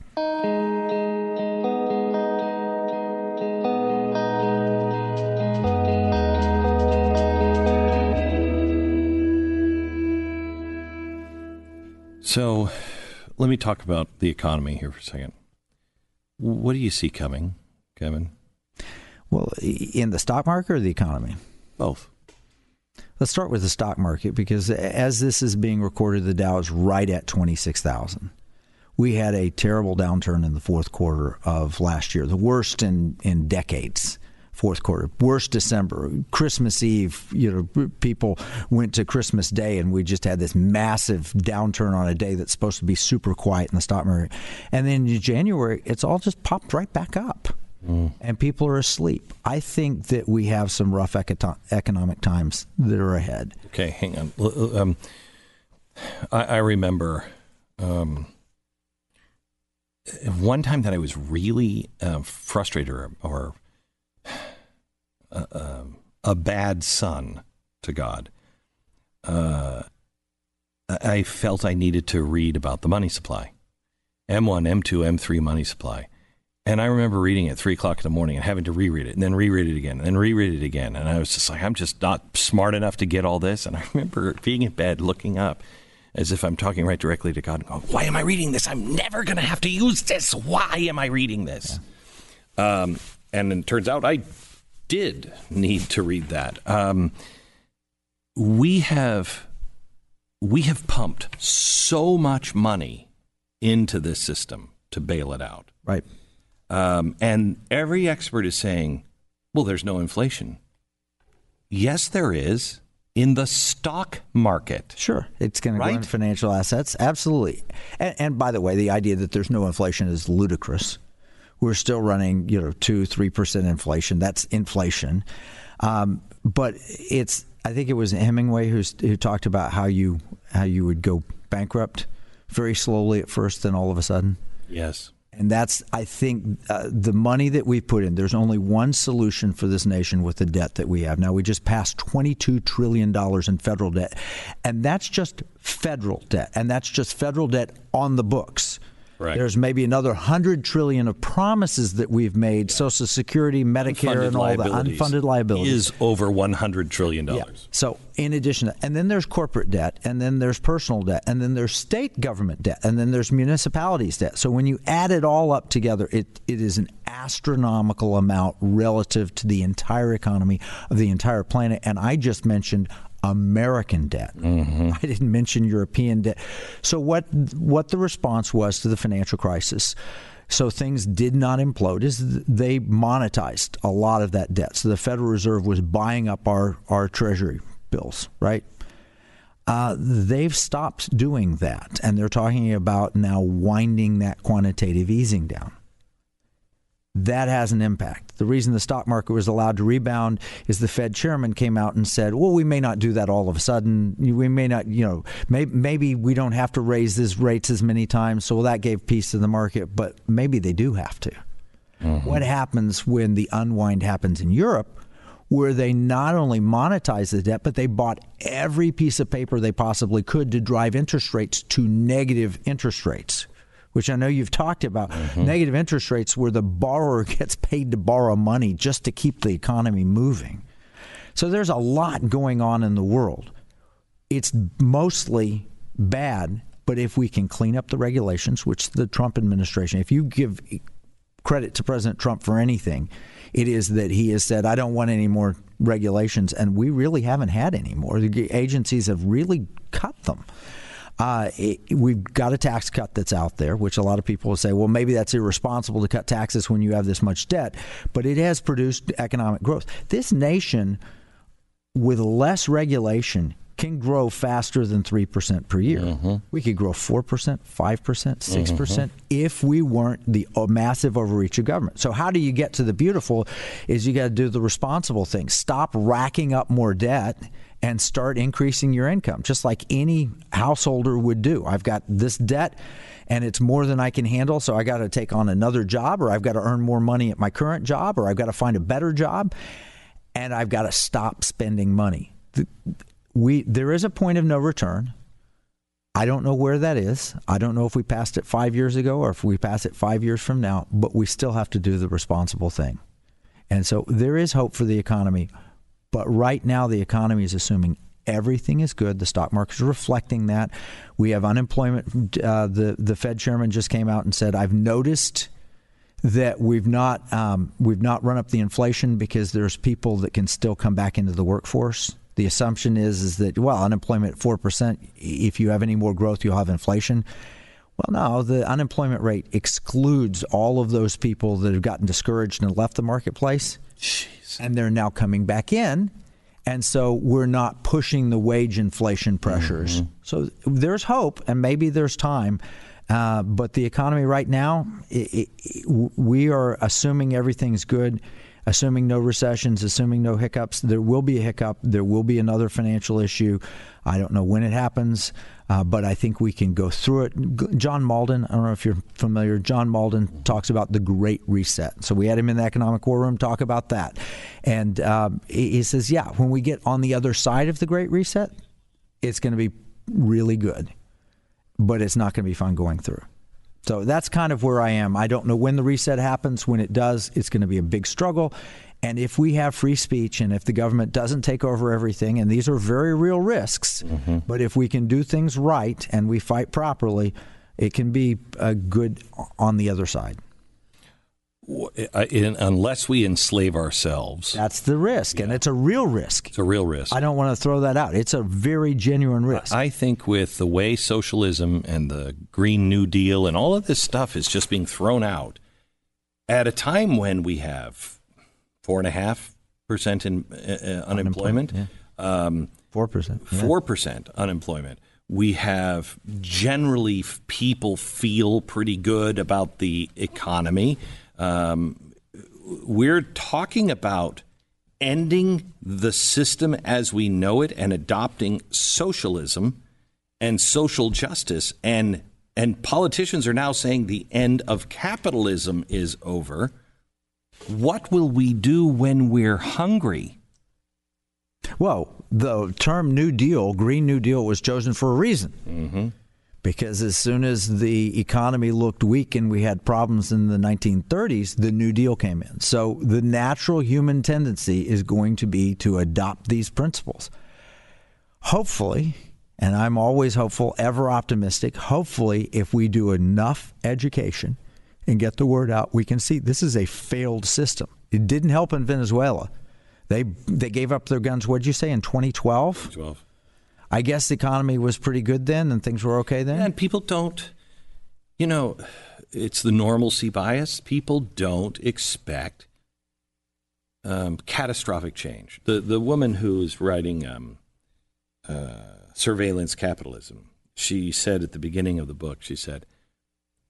So let me talk about the economy here for a second. What do you see coming, Kevin? Well, in the stock market or the economy? Both. Let's start with the stock market, because as this is being recorded, the Dow is right at twenty-six thousand. We had a terrible downturn in the fourth quarter of last year, the worst in, in decades. Fourth quarter, worst December, Christmas Eve, you know, people went to Christmas Day and we just had this massive downturn on a day that's supposed to be super quiet in the stock market. And then in January, it's all just popped right back up mm. and people are asleep. I think that we have some rough eco- economic times that are ahead. Okay, hang on. Um, I, I remember um, one time that I was really uh, frustrated or, or Uh, a bad son to God. Uh, I felt I needed to read about the money supply, M one, M two, M three money supply. And I remember reading it at three o'clock in the morning and having to reread it and then reread it again and then reread it again. And I was just like, I'm just not smart enough to get all this. And I remember being in bed looking up as if I'm talking right directly to God and going, why am I reading this? I'm never going to have to use this. Why am I reading this? Yeah. Um, and it turns out I did need to read that. Um, we have we have pumped so much money into this system to bail it out. Right. Um, and every expert is saying, well, there's no inflation. Yes, there is in the stock market. Sure. It's going right? to go into financial assets. Absolutely. And, and by the way, the idea that there's no inflation is ludicrous. We're still running, you know, two, three percent inflation. That's inflation, um, but it's. I think it was Hemingway who's, who talked about how you how you would go bankrupt very slowly at first, then all of a sudden. Yes, and that's. I think uh, the money that we put in. There's only one solution for this nation with the debt that we have now. We just passed twenty-two trillion dollars in federal debt, and that's just federal debt, and that's just federal debt on the books. Right. There's maybe another hundred trillion of promises that we've made, yeah. Social Security, Medicare, unfunded and all the unfunded liabilities is over one hundred trillion dollars. Yeah. So in addition to, and then there's corporate debt, and then there's personal debt, and then there's state government debt, and then there's municipalities debt. So when you add it all up together, it it is an astronomical amount relative to the entire economy of the entire planet. And I just mentioned American debt. Mm-hmm. I didn't mention European debt. So what what the response was to the financial crisis, so things did not implode, is they monetized a lot of that debt. So the Federal Reserve was buying up our, our treasury bills, right? Uh, they've stopped doing that, and they're talking about now winding that quantitative easing down. That has an impact. The reason the stock market was allowed to rebound is the Fed chairman came out and said, well, we may not do that all of a sudden. We may not, you know, maybe, maybe we don't have to raise these rates as many times. So that gave peace to the market, but maybe they do have to. Mm-hmm. What happens when the unwind happens in Europe, where they not only monetize the debt, but they bought every piece of paper they possibly could to drive interest rates to negative interest rates, which I know you've talked about. Mm-hmm. Negative interest rates where the borrower gets paid to borrow money just to keep the economy moving. So there's a lot going on in the world. It's mostly bad, but if we can clean up the regulations, which the Trump administration, if you give credit to President Trump for anything, it is that he has said, I don't want any more regulations, and we really haven't had any more. The agencies have really cut them. Uh, it, we've got a tax cut that's out there, which a lot of people will say, well, maybe that's irresponsible to cut taxes when you have this much debt. But it has produced economic growth. This nation, with less regulation, can grow faster than three percent per year. Mm-hmm. We could grow four percent, five percent, six percent mm-hmm. if we weren't the massive overreach of government. So how do you get to the beautiful is you got to do the responsible thing. Stop racking up more debt and start increasing your income, just like any householder would do. I've got this debt, and it's more than I can handle, so I got to take on another job, or I've got to earn more money at my current job, or I've got to find a better job, and I've got to stop spending money. We there is a point of no return. I don't know where that is. I don't know if we passed it five years ago or if we pass it five years from now, but we still have to do the responsible thing. And so there is hope for the economy. But right now, the economy is assuming everything is good. The stock market is reflecting that. We have unemployment. Uh, the the Fed chairman just came out and said, "I've noticed that we've not um, we've not run up the inflation because there's people that can still come back into the workforce." The assumption is is that, well, unemployment at four percent. If you have any more growth, you'll have inflation. Well, no, the unemployment rate excludes all of those people that have gotten discouraged and left the marketplace. Jeez. And they're now coming back in. And so we're not pushing the wage inflation pressures. Mm-hmm. So there's hope, and maybe there's time. Uh, but the economy right now, it, it, we are assuming everything's good, assuming no recessions, assuming no hiccups. There will be a hiccup. There will be another financial issue. I don't know when it happens, uh, but I think we can go through it. John Malden, I don't know if you're familiar, John Malden talks about the Great Reset. So we had him in the Economic War Room talk about that. And um, he says, yeah, when we get on the other side of the Great Reset, it's going to be really good, but it's not going to be fun going through. So that's kind of where I am. I don't know when the reset happens. When it does, it's going to be a big struggle. And if we have free speech and if the government doesn't take over everything, and these are very real risks, mm-hmm. but if we can do things right and we fight properly, it can be a good on the other side. In, unless we enslave ourselves. That's the risk, yeah. And it's a real risk. It's a real risk. I don't want to throw that out. It's a very genuine risk. I think with the way socialism and the Green New Deal and all of this stuff is just being thrown out at a time when we have four and a half percent in uh, unemployment, yeah. um, four percent, yeah. four percent unemployment. We have generally people feel pretty good about the economy. Um, we're talking about ending the system as we know it and adopting socialism and social justice. And and politicians are now saying the end of capitalism is over. What will we do when we're hungry? Well, the term New Deal, Green New Deal, was chosen for a reason. Mm-hmm. Because as soon as the economy looked weak and we had problems in the nineteen thirties, the New Deal came in. So the natural human tendency is going to be to adopt these principles. Hopefully, and I'm always hopeful, ever optimistic, hopefully if we do enough education and get the word out, we can see this is a failed system. It didn't help in Venezuela. They they gave up their guns, what did you say, in twenty twelve? twenty twelve. I guess the economy was pretty good then and things were okay then? And people don't, you know, it's the normalcy bias. People don't expect um, catastrophic change. The the woman who is writing um, uh, Surveillance Capitalism, she said at the beginning of the book, she said,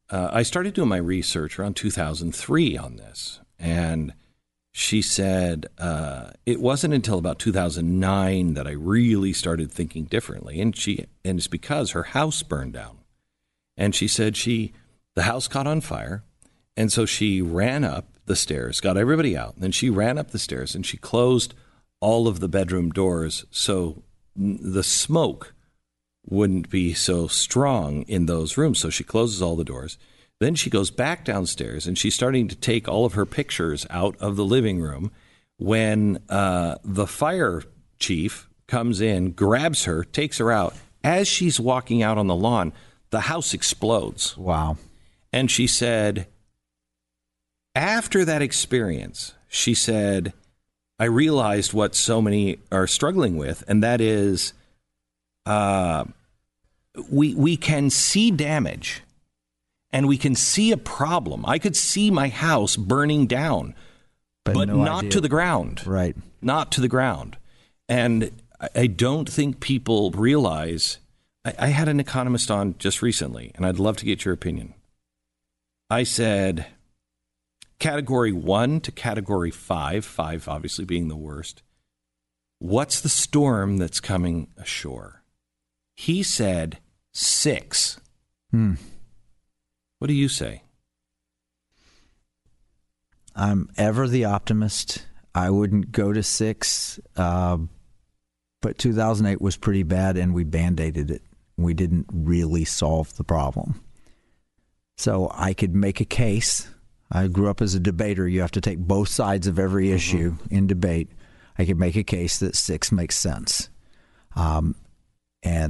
uh, I started doing my research around two thousand three on this. And she said uh, it wasn't until about two thousand nine that I really started thinking differently. And she and it's because her house burned down. And she said she the house caught on fire. And so she ran up the stairs, got everybody out. And then she ran up the stairs and she closed all of the bedroom doors so the smoke wouldn't be so strong in those rooms. So she closes all the doors. Then she goes back downstairs and she's starting to take all of her pictures out of the living room when uh, the fire chief comes in, grabs her, takes her out. As she's walking out on the lawn, the house explodes. Wow. And she said, after that experience, she said, I realized what so many are struggling with, and that is uh, we we can see damage and we can see a problem. I could see my house burning down, but, but no not idea. to the ground. Right. Not to the ground. And I don't think people realize. I, I had an economist on just recently, and I'd love to get your opinion. I said, category one to category five, five obviously being the worst. What's the storm that's coming ashore? He said six. Hmm. What do you say? I'm ever the optimist. I wouldn't go to six, uh, but two thousand eight was pretty bad, and we Band-Aided it. We didn't really solve the problem. So I could make a case. I grew up as a debater. You have to take both sides of every issue mm-hmm. in debate. I could make a case that six makes sense. Um, and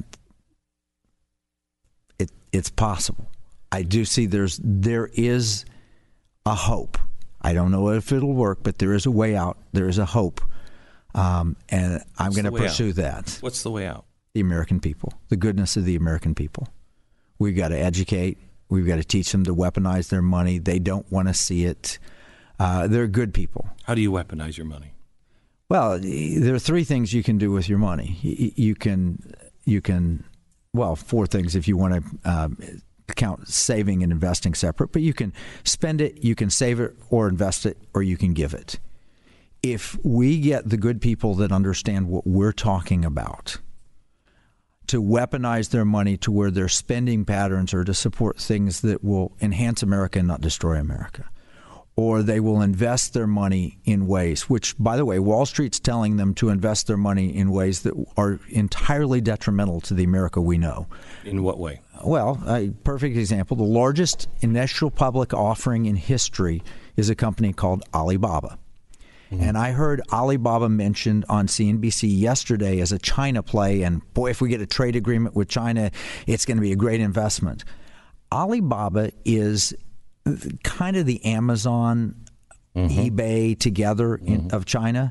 it it's possible. I do see there's there is a hope. I don't know if it'll work, but there is a way out. There is a hope. Um, and I'm going to pursue out? that. What's the way out? The American people, the goodness of the American people. We've got to educate. We've got to teach them to weaponize their money. They don't want to see it. Uh, they're good people. How do you weaponize your money? Well, there are three things you can do with your money. You can, you can, well, four things if you want to um, count saving and investing separate. But you can spend it, you can save it, or invest it, or you can give it. If we get the good people that understand what we're talking about to weaponize their money to where their spending patterns are to support things that will enhance America and not destroy America. Or they will invest their money in ways, which, by the way, Wall Street's telling them to invest their money in ways that are entirely detrimental to the America we know. In what way? Well, a perfect example. The largest initial public offering in history is a company called Alibaba. Mm-hmm. And I heard Alibaba mentioned on C N B C yesterday as a China play. And boy, if we get a trade agreement with China, it's going to be a great investment. Alibaba is kind of the Amazon, mm-hmm. eBay together in, mm-hmm. of China.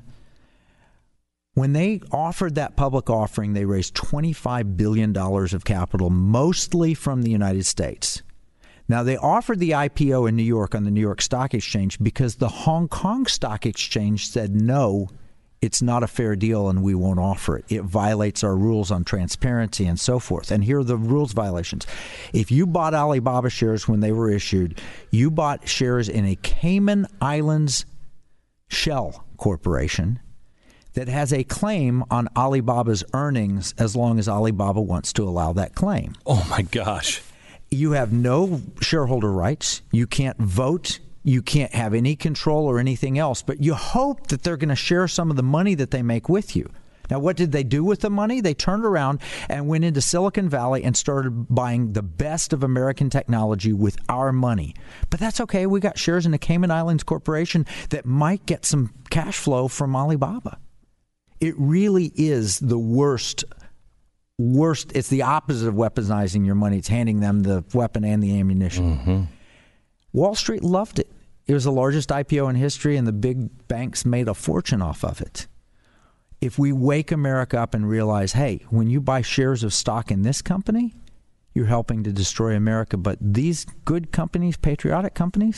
When they offered that public offering, they raised twenty-five billion dollars of capital, mostly from the United States. Now, they offered the I P O in New York on the New York Stock Exchange because the Hong Kong Stock Exchange said, no, it's not a fair deal and we won't offer it. It violates our rules on transparency and so forth. And here are the rules violations. If you bought Alibaba shares when they were issued, you bought shares in a Cayman Islands shell corporation that has a claim on Alibaba's earnings as long as Alibaba wants to allow that claim. Oh, my gosh. You have no shareholder rights. You can't vote. You can't have any control or anything else. But you hope that they're going to share some of the money that they make with you. Now, what did they do with the money? They turned around and went into Silicon Valley and started buying the best of American technology with our money. But that's okay. We got shares in the Cayman Islands Corporation that might get some cash flow from Alibaba. It really is the worst Worst, it's the opposite of weaponizing your money. It's handing them the weapon and the ammunition. Mm-hmm. Wall Street loved it. It was the largest I P O in history, and the big banks made a fortune off of it. If we wake America up and realize, hey, when you buy shares of stock in this company, you're helping to destroy America. But these good companies, patriotic companies,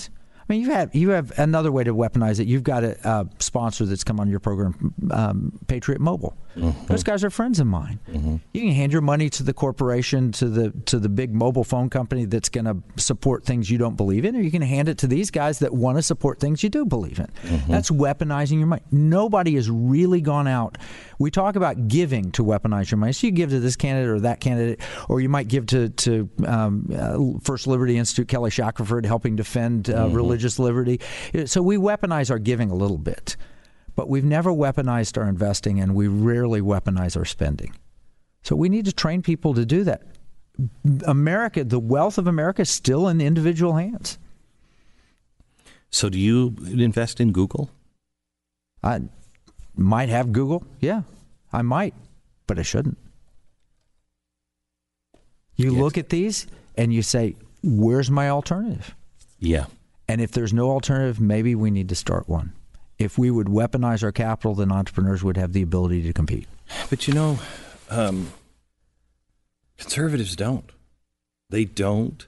I mean, you have you have another way to weaponize it. You've got a, a sponsor that's come on your program, um, Patriot Mobile. Mm-hmm. Those guys are friends of mine. Mm-hmm. You can hand your money to the corporation, to the to the big mobile phone company that's going to support things you don't believe in, or you can hand it to these guys that want to support things you do believe in. Mm-hmm. That's weaponizing your money. Nobody has really gone out. We talk about giving to weaponize your money. So you give to this candidate or that candidate, or you might give to to um, uh, First Liberty Institute, Kelly Shackelford, helping defend uh, mm-hmm. religion. Religious liberty. So we weaponize our giving a little bit, but we've never weaponized our investing, and we rarely weaponize our spending. So we need to train people to do that. America, the wealth of America is still in individual hands. So do you invest in Google? I might have Google. Yeah, I might, but I shouldn't. You yes. look at these and you say, where's my alternative? Yeah. And if there's no alternative, maybe we need to start one. If we would weaponize our capital, then entrepreneurs would have the ability to compete. But you know, um, conservatives don't. They don't.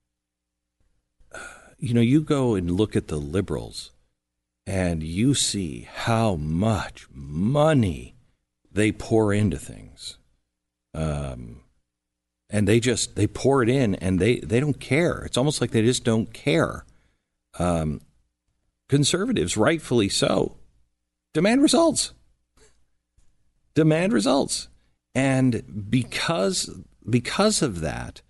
Uh, you know, you go and look at the liberals, and you see how much money they pour into things. Um, and they just, they pour it in, and they, they don't care. It's almost like they just don't care. Um, conservatives, rightfully so, demand results. Demand results. And because because of that,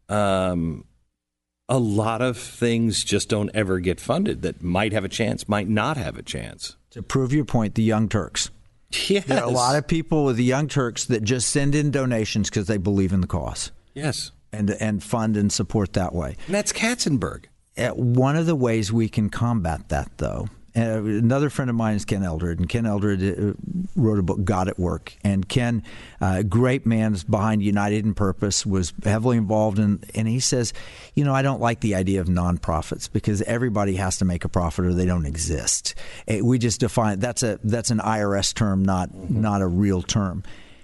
um, a lot of things just don't ever get funded that might have a chance, might not have a chance. To prove your point, the Young Turks. Yes. There are a lot of people with the Young Turks that just send in donations because they believe in the cause. Yes. And, and fund and support that way. And that's Katzenberg. One of the ways we can combat that, though, uh, another friend of mine is Ken Eldred, and Ken Eldred wrote a book, God at Work. And Ken, uh, great man behind United in Purpose, was heavily involved in, and he says, you know, I don't like the idea of nonprofits because everybody has to make a profit or they don't exist. We just define that's a that's an I R S term, not mm-hmm. not a real term.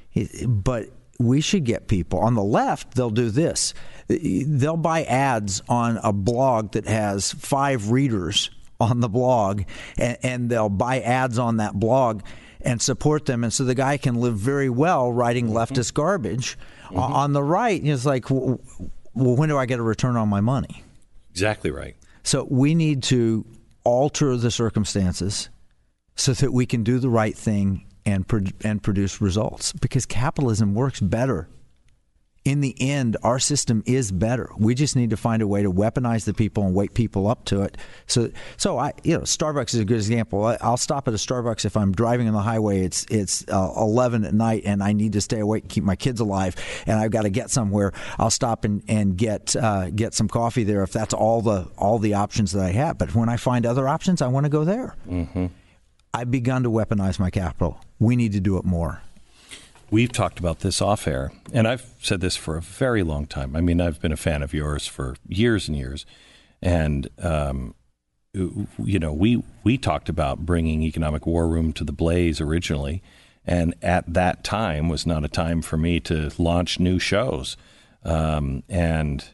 But we should get people on the left. They'll do this. They'll buy ads on a blog that has five readers on the blog, and, and they'll buy ads on that blog and support them. And so the guy can live very well writing mm-hmm. leftist garbage. Mm-hmm. On the right, it's like, well, when do I get a return on my money? Exactly right. So we need to alter the circumstances so that we can do the right thing and pro- and produce results, because capitalism works better. In the end, our system is better. We just need to find a way to weaponize the people and wake people up to it. So, so I, you know, Starbucks is a good example. I, I'll stop at a Starbucks if I'm driving on the highway. It's it's uh, eleven at night, and I need to stay awake and keep my kids alive, and I've got to get somewhere. I'll stop and and get uh, get some coffee there if that's all the all the options that I have. But when I find other options, I want to go there. Mm-hmm. I've begun to weaponize my capital. We need to do it more. We've talked about this off air, and I've said this for a very long time. I mean, I've been a fan of yours for years and years. And, um, you know, we, we talked about bringing Economic War Room to the Blaze originally. And at that time was not a time for me to launch new shows. Um, and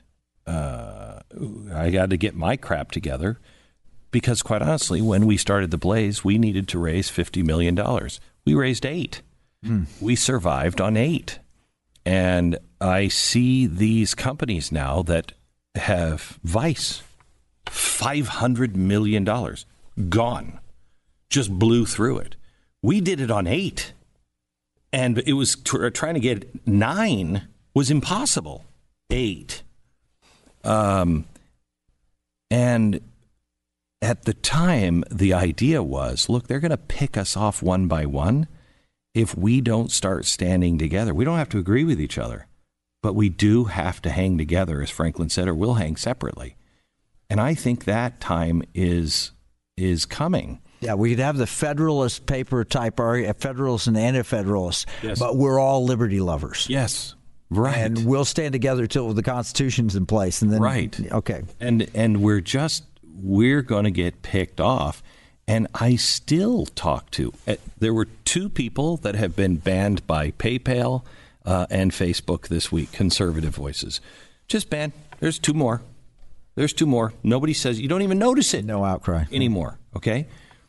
uh, I had to get my crap together because, quite honestly, when we started the Blaze, we needed to raise fifty million dollars. We raised eight. Hmm. We survived on eight. And I see these companies now that have Vice, five hundred million dollars gone, just blew through it. We did it on eight. And it was tr- trying to get nine was impossible. Eight. Um, and at the time, the idea was, look, they're going to pick us off one by one. If we don't start standing together, we don't have to agree with each other, but we do have to hang together, as Franklin said, or we'll hang separately. And I think that time is is coming. Yeah, we could have the Federalist paper type, or Federalists and Anti-Federalists, yes. But we're all liberty lovers. Yes, right. And we'll stand together till the Constitution's in place, and then right. Okay, and and we're just we're going to get picked off. And I still talk to, uh, there were two people that have been banned by PayPal uh, and Facebook this week, conservative voices. Just banned. There's two more. There's two more. Nobody says, you don't even notice it. No outcry anymore. Okay.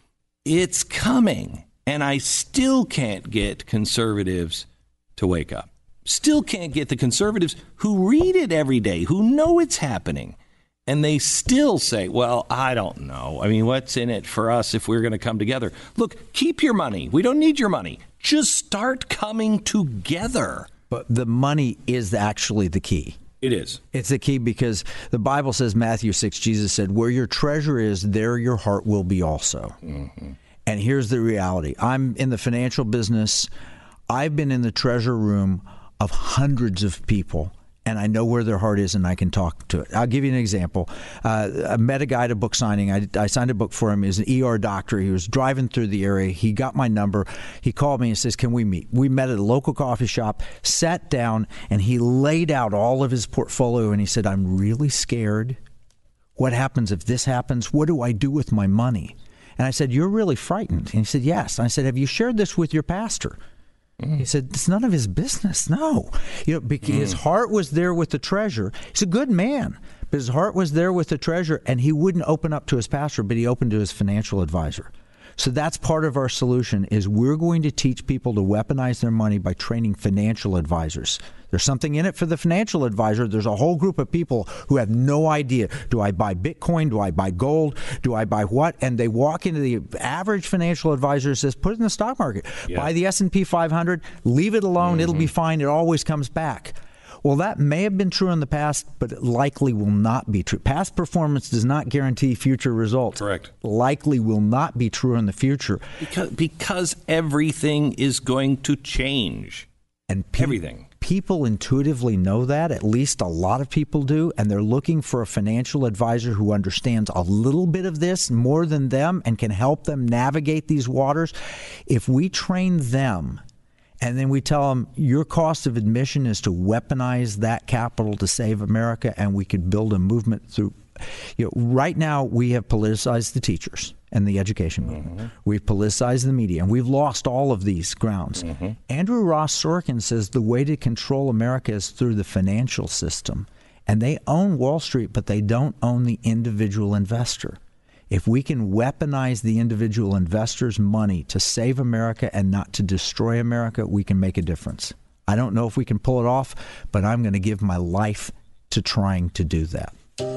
It's coming. And I still can't get conservatives to wake up. Still can't get the conservatives who read it every day, who know it's happening. And they still say, well, I don't know. I mean, what's in it for us if we're going to come together? Look, keep your money. We don't need your money. Just start coming together. But the money is actually the key. It is. It's the key because the Bible says, Matthew six, Jesus said, where your treasure is, there your heart will be also. Mm-hmm. And here's the reality. I'm in the financial business. I've been in the treasure room of hundreds of people, and I know where their heart is, and I can talk to it. I'll give you an example. Uh, I met a guy at a book signing. I, I signed a book for him. He was an E R doctor. He was driving through the area. He got my number. He called me and says, can we meet? We met at a local coffee shop, sat down, and he laid out all of his portfolio, and he said, I'm really scared. What happens if this happens? What do I do with my money? And I said, you're really frightened. And he said, yes. And I said, have you shared this with your pastor? Mm. He said, it's none of his business. No. You know, because mm. his heart was there with the treasure. He's a good man, but his heart was there with the treasure, and he wouldn't open up to his pastor, but he opened to his financial advisor. So that's part of our solution is we're going to teach people to weaponize their money by training financial advisors. There's something in it for the financial advisor. There's a whole group of people who have no idea. Do I buy Bitcoin? Do I buy gold? Do I buy what? And they walk into the average financial advisor and says, put it in the stock market. Yeah. Buy the S and P five hundred. Leave it alone. Mm-hmm. It'll be fine. It always comes back. Well, that may have been true in the past, but it likely will not be true. Past performance does not guarantee future results. Correct. Likely will not be true in the future. Because, because everything is going to change. And pe- everything. People intuitively know that. At least a lot of people do. And they're looking for a financial advisor who understands a little bit of this more than them and can help them navigate these waters. If we train them, and then we tell them your cost of admission is to weaponize that capital to save America, and we could build a movement through. You know, right now we have politicized the teachers and the education movement. Mm-hmm. We've politicized the media, and we've lost all of these grounds. Mm-hmm. Andrew Ross Sorkin says the way to control America is through the financial system, and they own Wall Street, but they don't own the individual investor. If we can weaponize the individual investor's money to save America and not to destroy America, we can make a difference. I don't know if we can pull it off, but I'm going to give my life to trying to do that.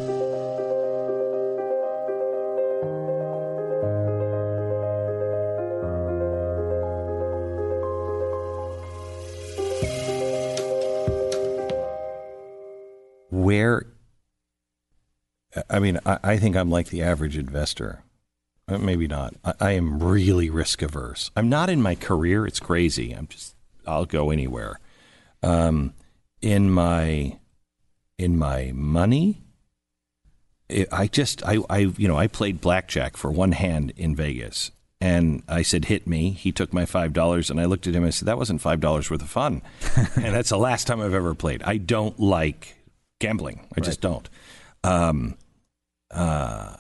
Where I mean, I, I think I'm like the average investor. Uh, maybe not. I, I am really risk averse. I'm not in my career. It's crazy. I'm just, I'll go anywhere. Um, in my, in my money, it, I just, I, I, you know, I played blackjack for one hand in Vegas. And I said, hit me. He took my five dollars, and I looked at him and I said, that wasn't five dollars worth of fun. And that's the last time I've ever played. I don't like gambling. I just right. don't. Um, Uh,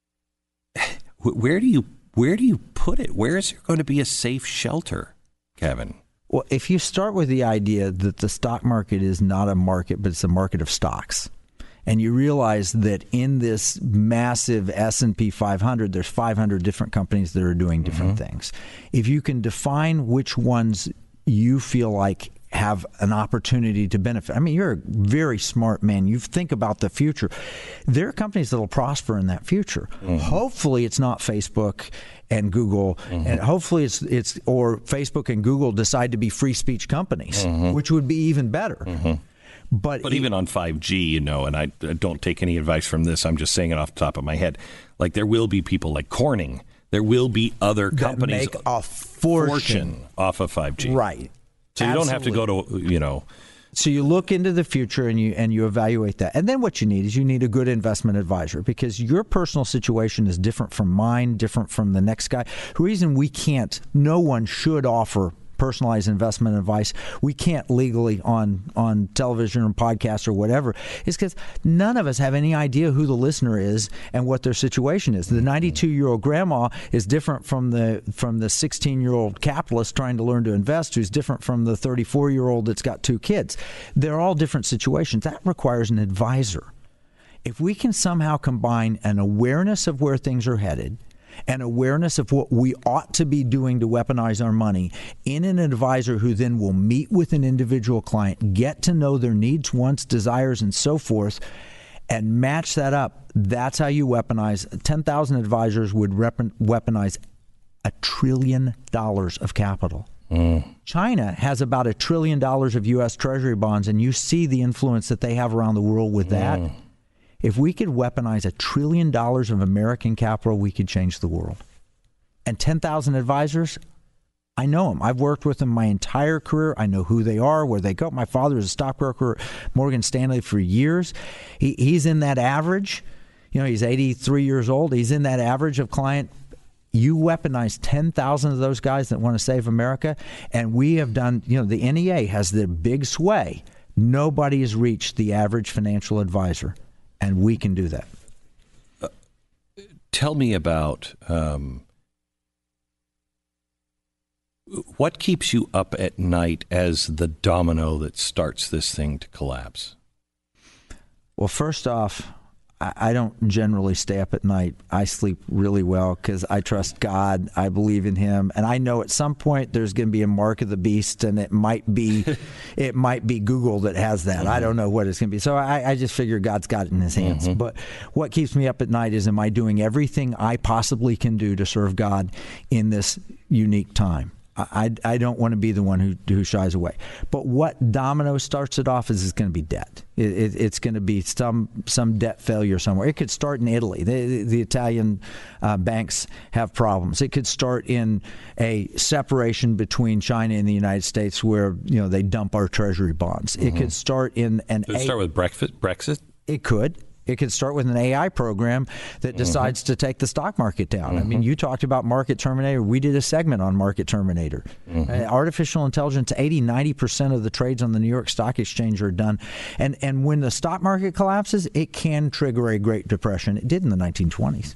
where do you where do you put it? Where is there going to be a safe shelter, Kevin? Well, if you start with the idea that the stock market is not a market, but it's a market of stocks, and you realize that in this massive S and P five hundred, there's five hundred different companies that are doing different mm-hmm. things. If you can define which ones you feel like have an opportunity to benefit. I mean, you're a very smart man. You think about the future. There are companies that will prosper in that future. Mm-hmm. Hopefully it's not Facebook and Google, mm-hmm. and hopefully it's it's or Facebook and Google decide to be free speech companies, mm-hmm. which would be even better. Mm-hmm. But, but it, even on five G, you know, and I don't take any advice from this. I'm just saying it off the top of my head. Like there will be people like Corning. There will be other companies that make a fortune. fortune off of five G. Right. So you Absolutely. don't have to go to, you know. So you look into the future and you and you evaluate that. And then what you need is you need a good investment advisor because your personal situation is different from mine, different from the next guy. The reason we can't, no one should offer personalized investment advice, we can't legally on on television or podcasts or whatever, is because none of us have any idea who the listener is and what their situation is. The ninety-two-year-old grandma is different from the from the sixteen-year-old capitalist trying to learn to invest, who's different from the thirty-four-year-old that's got two kids. They're all different situations. That requires an advisor. If we can somehow combine an awareness of where things are headed, an awareness of what we ought to be doing to weaponize our money in an advisor who then will meet with an individual client, get to know their needs, wants, desires, and so forth, and match that up, that's how you weaponize. ten thousand advisors would rep- weaponize a trillion dollars of capital. Mm. China has about a trillion dollars of U S Treasury bonds, and you see the influence that they have around the world with that. Mm. If we could weaponize a trillion dollars of American capital, we could change the world. And ten thousand advisors, I know them. I've worked with them my entire career. I know who they are, where they go. My father was a stockbroker at Morgan Stanley for years. He, he's in that average. You know, he's eighty-three years old. He's in that average of client. You weaponize ten thousand of those guys that want to save America. And we have done, you know, the N E A has the big sway. Nobody has reached the average financial advisor. And we can do that. Uh, tell me about um, what keeps you up at night as the domino that starts this thing to collapse? Well, first off, I, I don't generally stay up at night. I sleep really well because I trust God. I believe in Him, and I know at some point there's going to be a mark of the beast, and it might be, it might be Google that has that. Mm-hmm. I don't know what it's going to be. So I, I just figure God's got it in His hands. Mm-hmm. But what keeps me up at night is, am I doing everything I possibly can do to serve God in this unique time? I, I don't want to be the one who, who shies away. But what domino starts it off is it's going to be debt. It, it, it's going to be some some debt failure somewhere. It could start in Italy. The, the Italian uh, banks have problems. It could start in a separation between China and the United States where, you know, they dump our treasury bonds. Mm-hmm. It could start in an... Could it start with Brexit? Brexit? It could. It could start with an A I program that decides mm-hmm. to take the stock market down. Mm-hmm. I mean, you talked about Market Terminator. We did a segment on Market Terminator. Mm-hmm. Uh, artificial intelligence, eighty, ninety percent of the trades on the New York Stock Exchange are done. And and when the stock market collapses, it can trigger a Great Depression. It did in the nineteen twenties.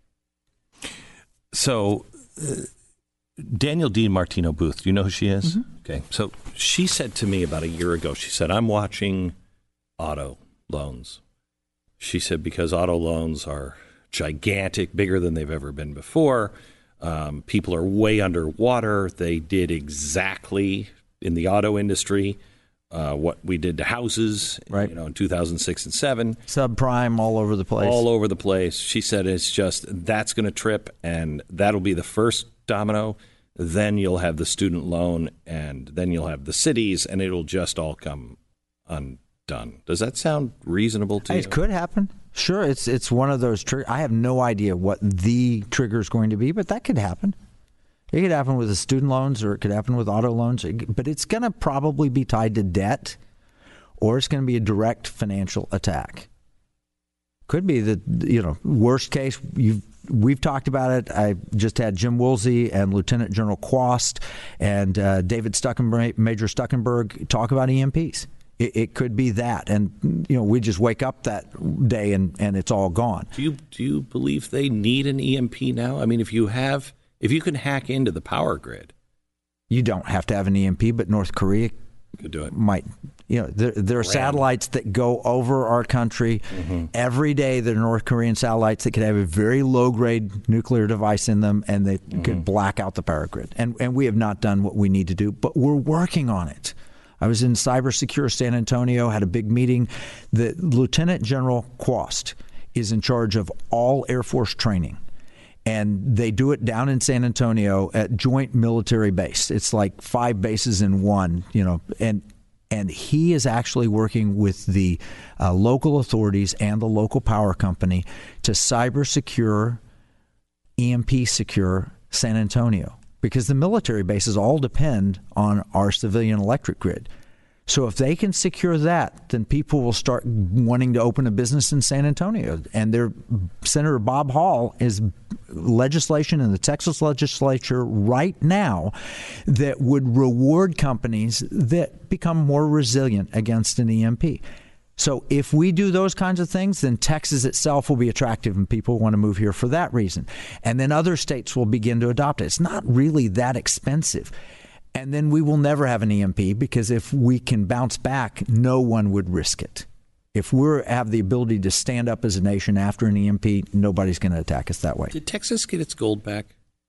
So uh, Danielle DiMartino Booth, do you know who she is? Mm-hmm. Okay. So she said to me about a year ago, she said, I'm watching auto loans. She said, because auto loans are gigantic, bigger than they've ever been before. Um, people are way underwater. They did exactly in the auto industry uh, what we did to houses, right. you know, in two thousand six and seven. Subprime all over the place. All over the place. She said it's just that's going to trip, and that'll be the first domino. Then you'll have the student loan, and then you'll have the cities, and it'll just all come undone. Done. Does that sound reasonable to you? It could happen. Sure, it's it's one of those triggers. I have no idea what the trigger is going to be, but that could happen. It could happen with the student loans, or it could happen with auto loans. But it's going to probably be tied to debt, or it's going to be a direct financial attack. Could be the you know worst case. You've We've talked about it. I just had Jim Woolsey and Lieutenant General Quast and uh, David Stuckenberg, Major Stuckenberg talk about E M Ps. It, it could be that, and you know, we just wake up that day and, and it's all gone. Do you do you believe they need an E M P now? I mean, if you have, if you can hack into the power grid, you don't have to have an E M P, but North Korea could do it. Might, you know, there, there are Ram. satellites that go over our country mm-hmm. every day. There are North Korean satellites that could have a very low grade nuclear device in them, and they mm-hmm. could black out the power grid. And and we have not done what we need to do, but we're working on it. I was in Cyber Secure San Antonio, had a big meeting. The Lieutenant General Quast is in charge of all Air Force training. And they do it down in San Antonio at Joint Military Base. It's like five bases in one, you know, and and he is actually working with the uh, local authorities and the local power company to cyber secure, E M P secure San Antonio. Because the military bases all depend on our civilian electric grid. So if they can secure that, then people will start wanting to open a business in San Antonio. And their Senator Bob Hall is legislation in the Texas legislature right now that would reward companies that become more resilient against an E M P. So if we do those kinds of things, then Texas itself will be attractive and people want to move here for that reason. And then other states will begin to adopt it. It's not really that expensive. And then we will never have an E M P because if we can bounce back, no one would risk it. If we have the ability to stand up as a nation after an E M P, nobody's going to attack us that way. Did Texas get its gold back?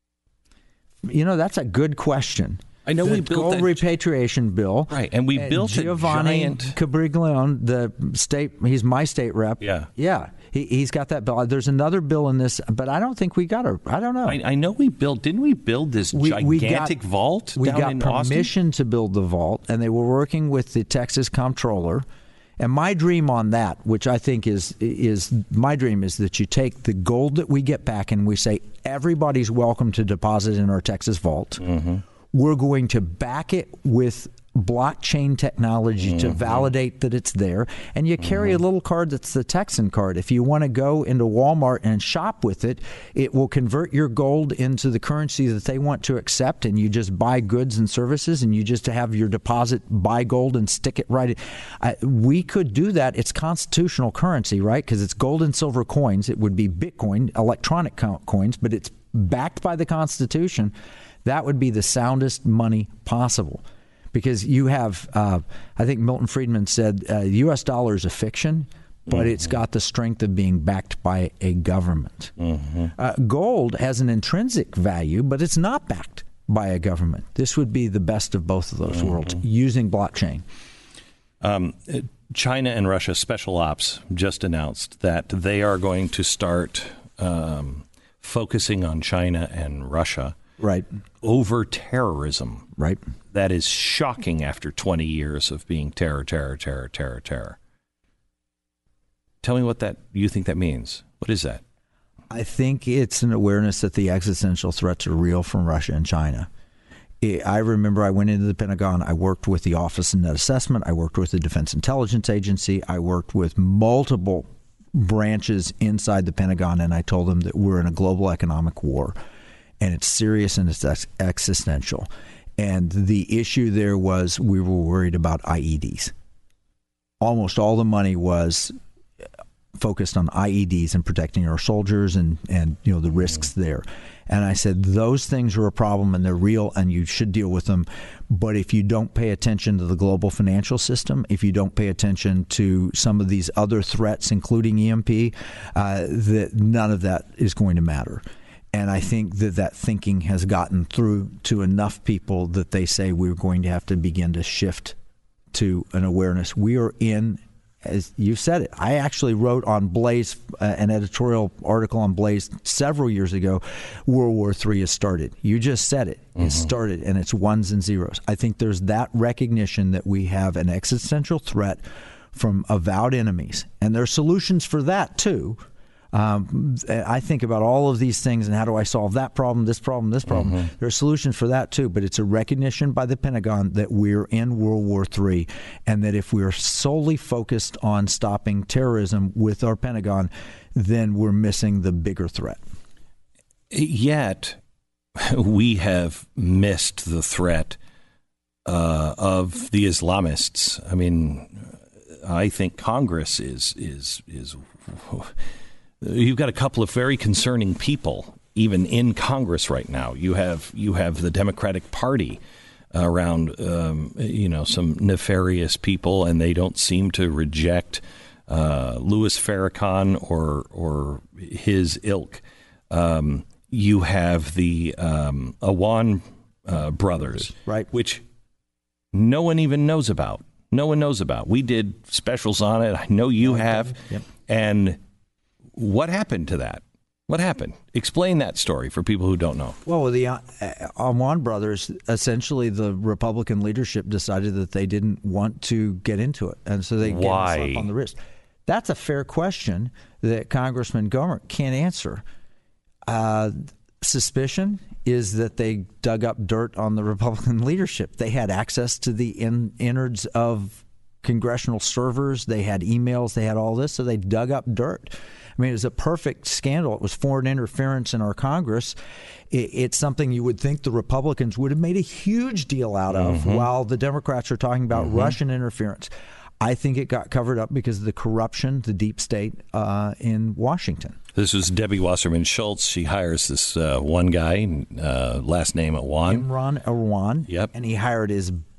You know, that's a good question. I know the we built gold that repatriation bill, right? And we and built Giovanni a giant Cabriglione, the state. He's my state rep. Yeah, yeah. He, he's got that bill. There's another bill in this, but I don't think we got a. I don't know. I, I know we built. Didn't we build this we, gigantic we got, vault? We down got in permission Austin? to build the vault, and they were working with the Texas comptroller. And my dream on that, which I think is is my dream, is that you take the gold that we get back and we say everybody's welcome to deposit in our Texas vault. Mm-hmm. We're going to back it with blockchain technology mm-hmm. to validate that it's there. And you carry mm-hmm. a little card that's the Texan card. If you want to go into Walmart and shop with it, it will convert your gold into the currency that they want to accept, and you just buy goods and services, and you just have your deposit, buy gold, and stick it right. Uh, we could do that. It's constitutional currency, right? Because it's gold and silver coins. It would be Bitcoin, electronic co- coins, but it's backed by the Constitution. That would be the soundest money possible. Because you have, uh, I think Milton Friedman said, uh, the U S dollar is a fiction, but mm-hmm. it's got the strength of being backed by a government. Mm-hmm. Uh, gold has an intrinsic value, but it's not backed by a government. This would be the best of both of those mm-hmm. worlds using blockchain. Um, China and Russia Special Ops just announced that they are going to start um, focusing on China and Russia. Right. Over terrorism. Right. That is shocking after twenty years of being terror, terror, terror, terror, terror. Tell me what that you think that means. What is that? I think it's an awareness that the existential threats are real from Russia and China. I remember I went into the Pentagon. I worked with the Office of Net Assessment. I worked with the Defense Intelligence Agency. I worked with multiple branches inside the Pentagon, and I told them that we're in a global economic war. And it's serious and it's ex- existential. And the issue there was we were worried about I E Ds. Almost all the money was focused on I E Ds and protecting our soldiers and, and you know the risks there. And I said, those things are a problem and they're real and you should deal with them. But if you don't pay attention to the global financial system, if you don't pay attention to some of these other threats, including E M P, uh, that none of that is going to matter. And I think that that thinking has gotten through to enough people that they say we're going to have to begin to shift to an awareness. We are in, as you said it, I actually wrote on Blaze, uh, an editorial article on Blaze several years ago, World War Three has started. You just said it. Mm-hmm. It started, and it's ones and zeros. I think there's that recognition that we have an existential threat from avowed enemies. And there are solutions for that, too. Um, I think about all of these things and how do I solve that problem, this problem, this problem. Mm-hmm. There are solutions for that, too. But it's a recognition by the Pentagon that we're in World War Three and that if we're solely focused on stopping terrorism with our Pentagon, then we're missing the bigger threat. Yet we have missed the threat uh, of the Islamists. I mean, I think Congress is is is. You've got a couple of very concerning people, even in Congress right now. You have you have the Democratic Party around, um, you know, some nefarious people, and they don't seem to reject uh, Louis Farrakhan or or his ilk. Um, you have the um, Awan uh, brothers, right, which no one even knows about. No one knows about. We did specials on it. I know you have, yep. and. What happened to that? What happened? Explain that story for people who don't know. Well, the uh, Awan brothers, essentially the Republican leadership decided that they didn't want to get into it. And so they gave a slap on the wrist. That's a fair question that Congressman Gohmert can't answer. Uh, suspicion is that they dug up dirt on the Republican leadership. They had access to the in- innards of congressional servers. They had emails. They had all this. So they dug up dirt. I mean, it was a perfect scandal. It was foreign interference in our Congress. It, it's something you would think the Republicans would have made a huge deal out of mm-hmm. while the Democrats are talking about mm-hmm. Russian interference. I think it got covered up because of the corruption, the deep state uh, in Washington. This is Debbie Wasserman Schultz. She hires this uh, one guy, uh, last name Awan. Imran Awan. Yep. And he hired his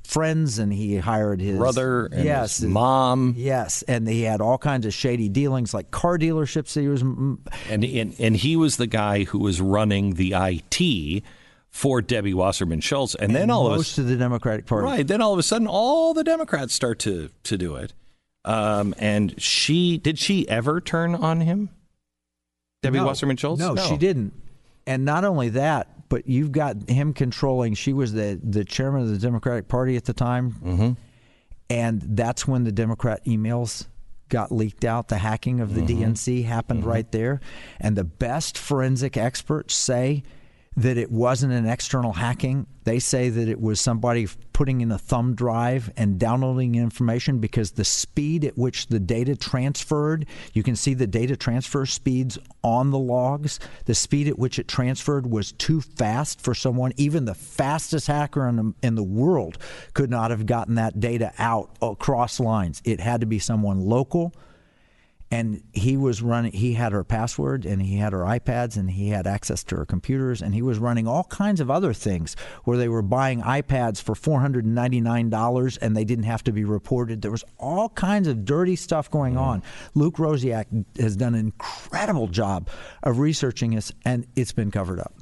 friends, and he hired his brother and yes, his mom. Yes, and he had all kinds of shady dealings, like car dealerships that he was. And, and, and he was the guy who was running the I T for Debbie Wasserman Schultz. And, and then all most of, a, of the Democratic Party. Right. Then all of a sudden, all the Democrats start to, to do it. Um, and she, did she ever turn on him? Debbie no, Wasserman Schultz? No, no, she didn't. And not only that, but you've got him controlling. She was the, the chairman of the Democratic Party at the time. Mm-hmm. And that's when the Democrat emails got leaked out. The hacking of the mm-hmm. D N C happened mm-hmm. right there. And the best forensic experts say that it wasn't an external hacking. They say that it was somebody putting in a thumb drive and downloading information, because the speed at which the data transferred, you can see the data transfer speeds on the logs. The speed at which it transferred was too fast for someone. Even the fastest hacker in the, in the world could not have gotten that data out across lines. It had to be someone local. And he was running, he had her password, and he had her iPads, and he had access to her computers, and he was running all kinds of other things where they were buying iPads for four hundred ninety-nine dollars and they didn't have to be reported. There was all kinds of dirty stuff going mm. on. Luke Rosiak has done an incredible job of researching this, and it's been covered up.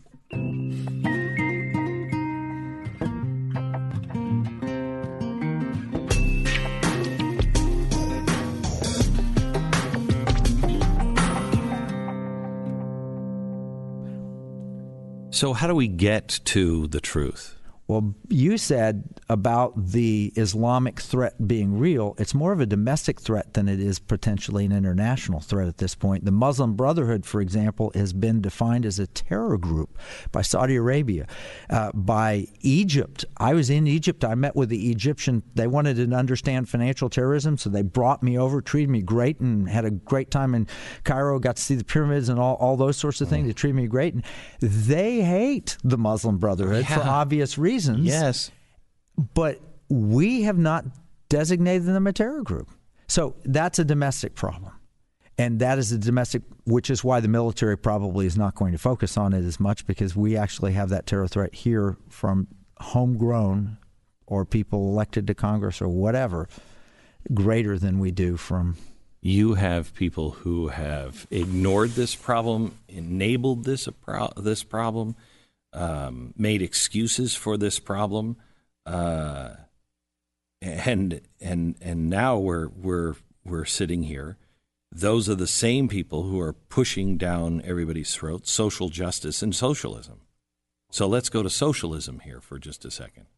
So how do we get to the truth? Well, you said about the Islamic threat being real. It's more of a domestic threat than it is potentially an international threat at this point. The Muslim Brotherhood, for example, has been defined as a terror group by Saudi Arabia, uh, by Egypt. I was in Egypt. I met with the Egyptian. They wanted to understand financial terrorism, so they brought me over, treated me great, and had a great time in Cairo, got to see the pyramids and all, all those sorts of things. They treated me great. And they hate the Muslim Brotherhood yeah. for obvious reasons. Yes. But we have not designated them a terror group. So that's a domestic problem. And that is a domestic, which is why the military probably is not going to focus on it as much, because we actually have that terror threat here from homegrown or people elected to Congress or whatever, greater than we do from. You have people who have ignored this problem, enabled this, pro- this problem, Um, made excuses for this problem, uh, and and and now we're we're we're sitting here. Those are the same people who are pushing down everybody's throat social justice and socialism. So let's go to socialism here for just a second.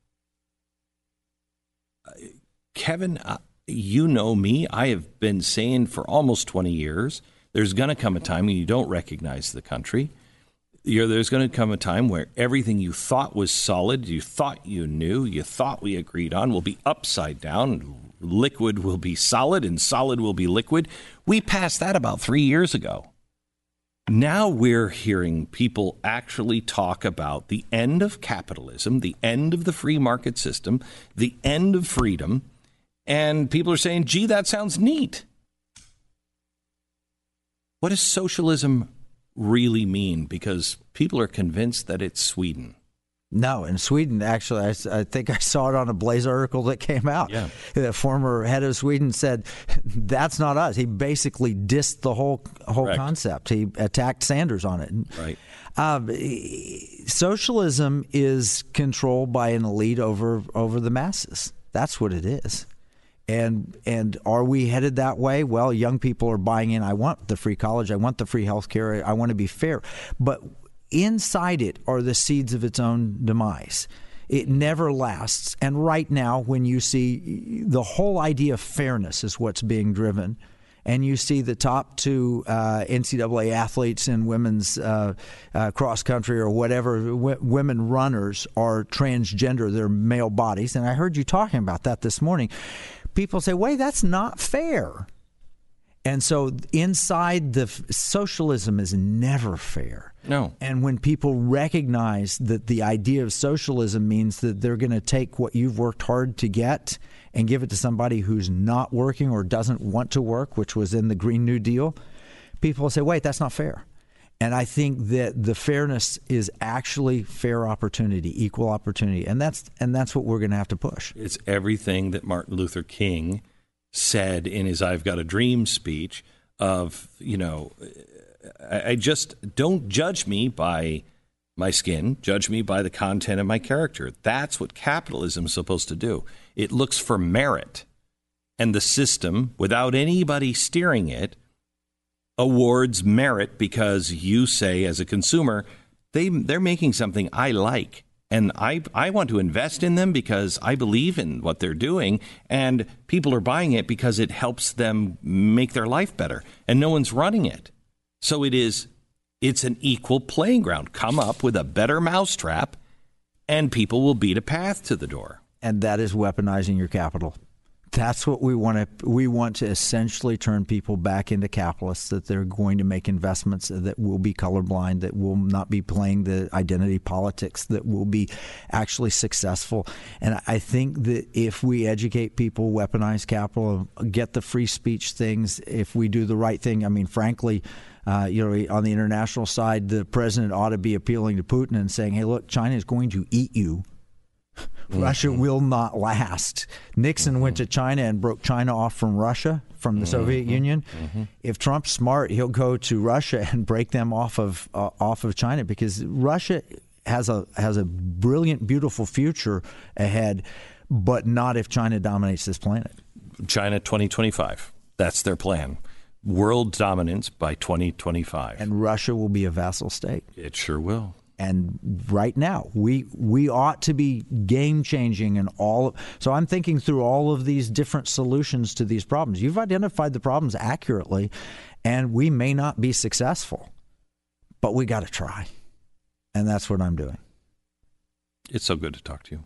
Uh, Kevin, uh, you know me. I have been saying for almost twenty years, there's going to come a time when you don't recognize the country. You're, there's going to come a time where everything you thought was solid, you thought you knew, you thought we agreed on, will be upside down. Liquid will be solid, and solid will be liquid. We passed that about three years ago. Now we're hearing people actually talk about the end of capitalism, the end of the free market system, the end of freedom, and people are saying, gee, that sounds neat. What does socialism really mean? Because people are convinced that it's Sweden. No, in Sweden, actually, I, I think I saw it on a Blaze article that came out. Yeah. The former head of Sweden said, that's not us. He basically dissed the whole whole Correct. concept. He attacked Sanders on it. Right. Um, socialism is controlled by an elite over over the masses. That's what it is. And and are we headed that way? Well, young people are buying in. I want the free college. I want the free health care. I want to be fair. But inside it are the seeds of its own demise. It never lasts. And right now, when you see the whole idea of fairness is what's being driven, and you see the top two uh, N C double A athletes in women's uh, uh, cross country or whatever, w- women runners are transgender, they're male bodies. And I heard you talking about that this morning. People say, wait, that's not fair. And so inside the f- socialism is never fair. No. And when people recognize that the idea of socialism means that they're going to take what you've worked hard to get and give it to somebody who's not working or doesn't want to work, which was in the Green New Deal, people say, wait, that's not fair. And I think that the fairness is actually fair opportunity, equal opportunity. And that's and that's what we're going to have to push. It's everything that Martin Luther King said in his I've Got a Dream speech of, you know, I, I just don't judge me by my skin, judge me by the content of my character. That's what capitalism is supposed to do. It looks for merit. And the system, without anybody steering it, awards merit because you say as a consumer, they, they're making something I like. And I, I want to invest in them because I believe in what they're doing. And people are buying it because it helps them make their life better. And no one's running it. So it is, it's an equal playing ground. Come up with a better mousetrap and people will beat a path to the door. And that is weaponizing your capital. That's what we want to. We want to essentially turn people back into capitalists. That they're going to make investments that will be colorblind, that will not be playing the identity politics, that will be actually successful. And I think that if we educate people, weaponize capital, get the free speech things, if we do the right thing, I mean, frankly, uh, you know, on the international side, the president ought to be appealing to Putin and saying, "Hey, look, China is going to eat you. Russia will not last." Nixon mm-hmm. went to China and broke China off from Russia, from the mm-hmm. Soviet Union. Mm-hmm. If Trump's smart, he'll go to Russia and break them off of uh, off of China, because Russia has a has a brilliant, beautiful future ahead, but not if China dominates this planet. China twenty twenty-five. That's their plan. World dominance by twenty twenty-five. And Russia will be a vassal state. It sure will. And right now, we we ought to be game-changing in all. So I'm thinking through all of these different solutions to these problems. You've identified the problems accurately, and we may not be successful, but we got to try. And that's what I'm doing. It's so good to talk to you.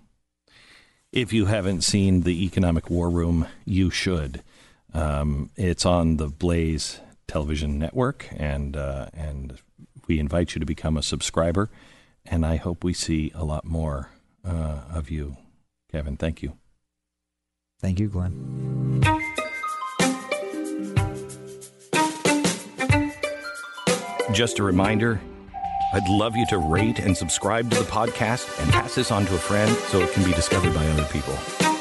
If you haven't seen the Economic War Room, you should. Um, it's on the Blaze television network, and uh, and we invite you to become a subscriber, and I hope we see a lot more uh, of you. Kevin, thank you. Thank you, Glenn. Just a reminder, I'd love you to rate and subscribe to the podcast and pass this on to a friend so it can be discovered by other people.